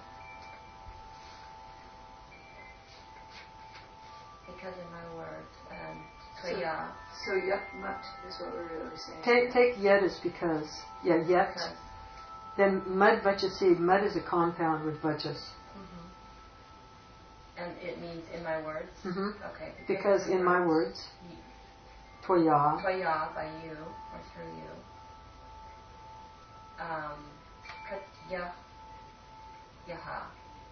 Because in my words, um, Tvaya. So yat mat is what we're really saying. take take yet is because. Yeah, yet. Because. Then mud vachasi, mud is a compound with vachas. Mm-hmm. And it means in my words? Mm-hmm. Okay. Because in my words, Y- toya, Tvaya, by you, or through you. Um, Pratya Yaha.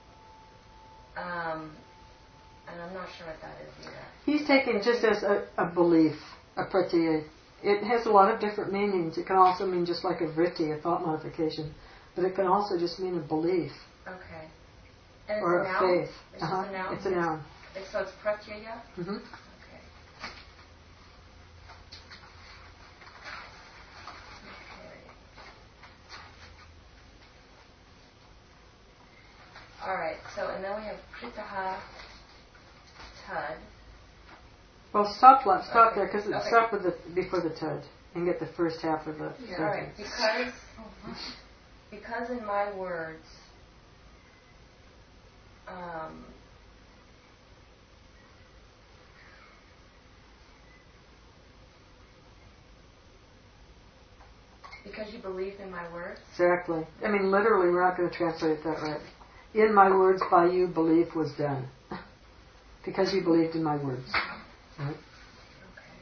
Um, and I'm not sure what that is either. he's taken just as a, a belief, a pratyaya, It has a lot of different meanings. It can also mean just like a vritti, a thought modification, but it can also just mean a belief. Okay. And it's or a a noun? faith. It's Uh-huh. just a noun? It's a noun. It's, so it's pratyaya? Mm-hmm. Okay. Okay. Alright, so and then we have kritaha tad. Well, stop, stop Okay. there, because Okay. stop with the before the tud and get the first half of the Yeah. Alright, sentence. because because in my words um, because you believed in my words. Exactly. I mean, literally, we're not going to translate it that right. In my words, by you, belief was done. Because you believed in my words. Right? Okay.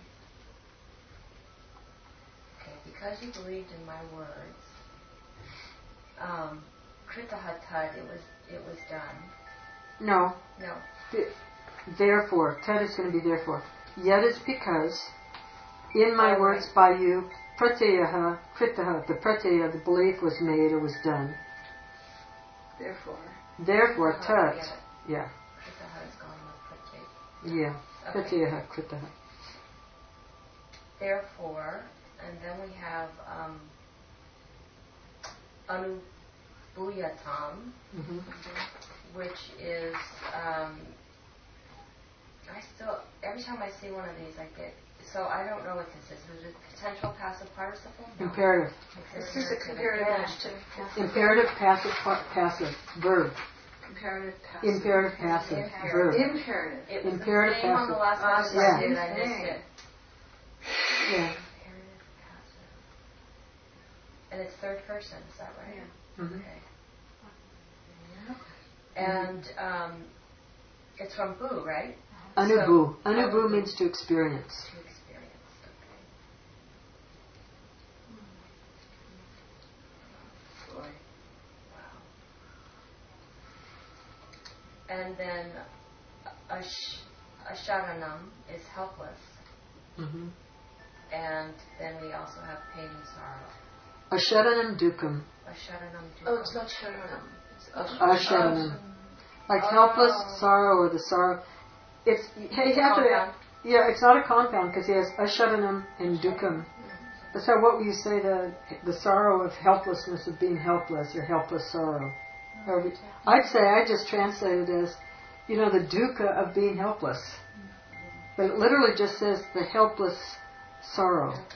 Okay, because you believed in my words. Um, kritahatad, it was it was done. No. No. Therefore. Ted is going to be therefore. Yet is because in my Oh, words right. by you, pratyaha, kritaha, the pratyaya, the belief was made or was done. Therefore. Therefore, Kritaha, tat. get it. Yeah. Kritaha is gone with pratyaya. Yeah. Okay. Pratyaha, kritaha. Therefore, and then we have um, anubuyatam, Mm-hmm. which is um, I still every time I see one of these I get so I don't know what this is. Is it potential passive participle? No. Imperative. It's This is a comparative again. adjective. Imperative, passive, pa- passive, verb. Comparative passive. Imperative, passive, Imperative. verb. Imperative. It was Imperative the same on the last passive. one. Uh, I yeah. did. I same missed thing. it. Yeah. Imperative passive. And it's third person. Is that right? Yeah. Mm-hmm. Okay. And um, it's from Bu, right? Anubu. So, Anubu anubu. means to experience. To experience. Okay. Boy. Wow. And then ash- asharanam is helpless. Mm-hmm. And then we also have pain and sorrow. Asharanam dukam. Asharanam dukkha. Oh, it's not Sharanam. It's Asharanam. Like Oh. helpless sorrow or the sorrow. It's you It's have a to. compound. Yeah, it's not a compound because he has asharanam and dukam. So what would you say the the sorrow of helplessness of being helpless or helpless sorrow? Or we- I'd say I just translate it as, you know, the dukkha of being helpless. But it literally just says the helpless sorrow. Okay.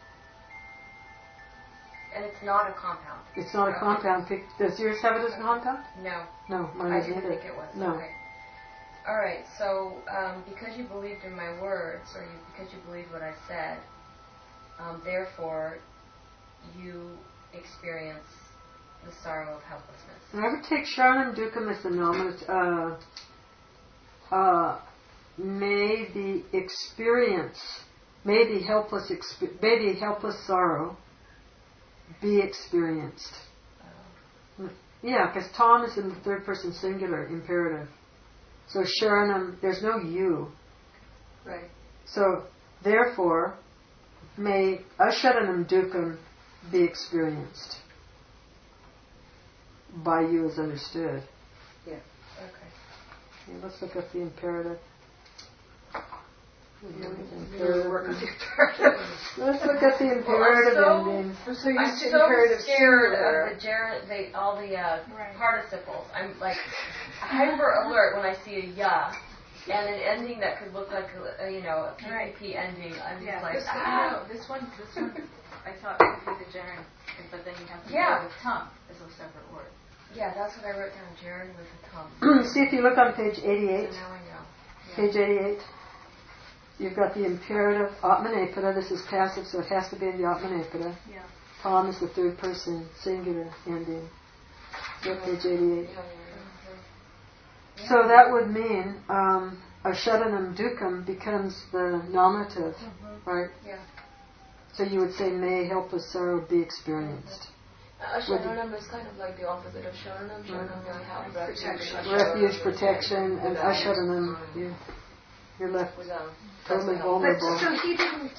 And it's not a compound. It's not a Okay. compound. Does yours have it as a compound? No. No, mine I doesn't didn't either. think it was. No. Okay. All right. So um, because you believed in my words, or you, because you believed what I said, um, therefore you experience the sorrow of helplessness. And I would take Sharanam Dukam as the nominative. Uh, uh, may the experience, may the helpless, exp- may the helpless sorrow be experienced. Uh, Yeah, because Tom is in the third person singular imperative. So Sharanam, there's no you. Right. So therefore, may Asharanam Dukam be experienced by you as understood. Yeah. okay. Okay, let's look up the imperative. Imperative. Work on the imperative. Let's look at the imperative Well, I'm so- ending. I'm so used I'm to so imperative scared singular. of the ger- the all the uh, Right. participles. I'm like hyper alert when I see a ya and an ending that could look like a, a, you know a P P P ending. I'm Yeah, just like this, ah. no, this one, this one, I thought could be the gerund, but then you have to Yeah. go with tongue as a separate word. Yeah, that's what I wrote down. Jared with the tongue. See if you look on page So eighty-eight. now I know. Yeah. Page eighty-eight. You've got the imperative Atmanepada. This is passive, so it has to be in the Atmanepada. Yeah. Tom is the third person singular ending. So page eighty-eight. Yeah, yeah, So that would mean um, Asharanam Dukam becomes the nominative, Mhm. right? Yeah. So you would say, may helpless sorrow be experienced. Uh, Sharanam is kind of like the opposite of Sharanam. Sharanam, I have refuge. Protection. Refuge, protection, and Without- Asharanam, you, you're left Without. totally But vulnerable. so he didn't.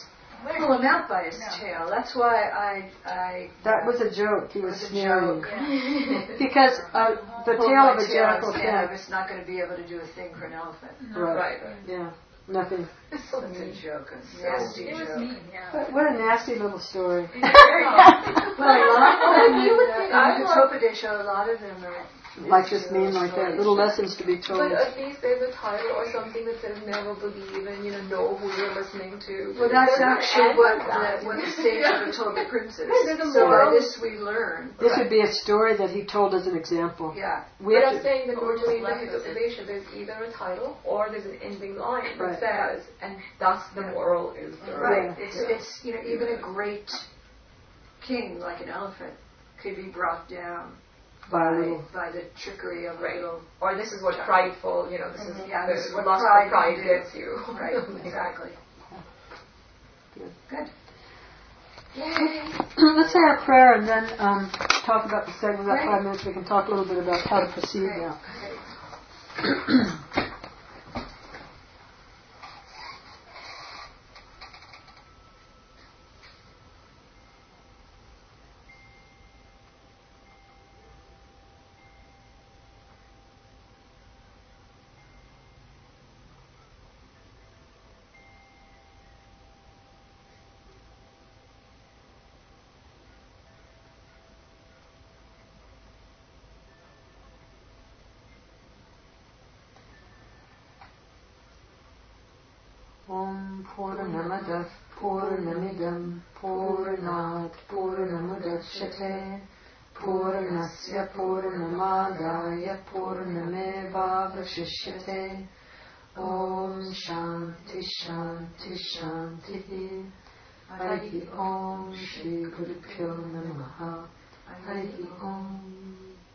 pull him out by his no. tail. That's why I, I. That was a joke. He was, was sneering. Yeah. Because uh, the pull tail of a tail jackal can. It's not going to be able to do a thing for an elephant. No. Right. right. Yeah. Nothing. It's a joke. A nasty it was joke. mean, yeah. But what a nasty little story. Well, a lot of them, you would think I the Topadesha, a lot of them are like this mean like that. Little lessons to be told. But at least there's a title or something that says never believe and, you know, know who you're listening to. Well, that's actually what the, what the sage ever told the princess. So by this we learn. This would be a story that he told as an example. Yeah. We but I'm saying that normally in the Hitopadesha there's either a title or there's an ending line that right. says, and thus the moral is the right. It's, it's, you know, even a great king like an elephant could be brought down By, by the trickery of right. a little, or this is what child. Prideful, you know, this mm-hmm. is yeah, this this is what lust for pride gets you. Right, exactly. Good. Good. Yay. Let's say our prayer and then um, talk about the segment. About five minutes, we can talk a little bit about how to proceed Great. Now. Om Purnamadav Purnamidam Purnat Purnamudachyate Purnasya Purnamadaya Purnamevavashishyate Om Shanti Shanti Shanti Hari Om Shri Gurubhyo Namaha Hari Om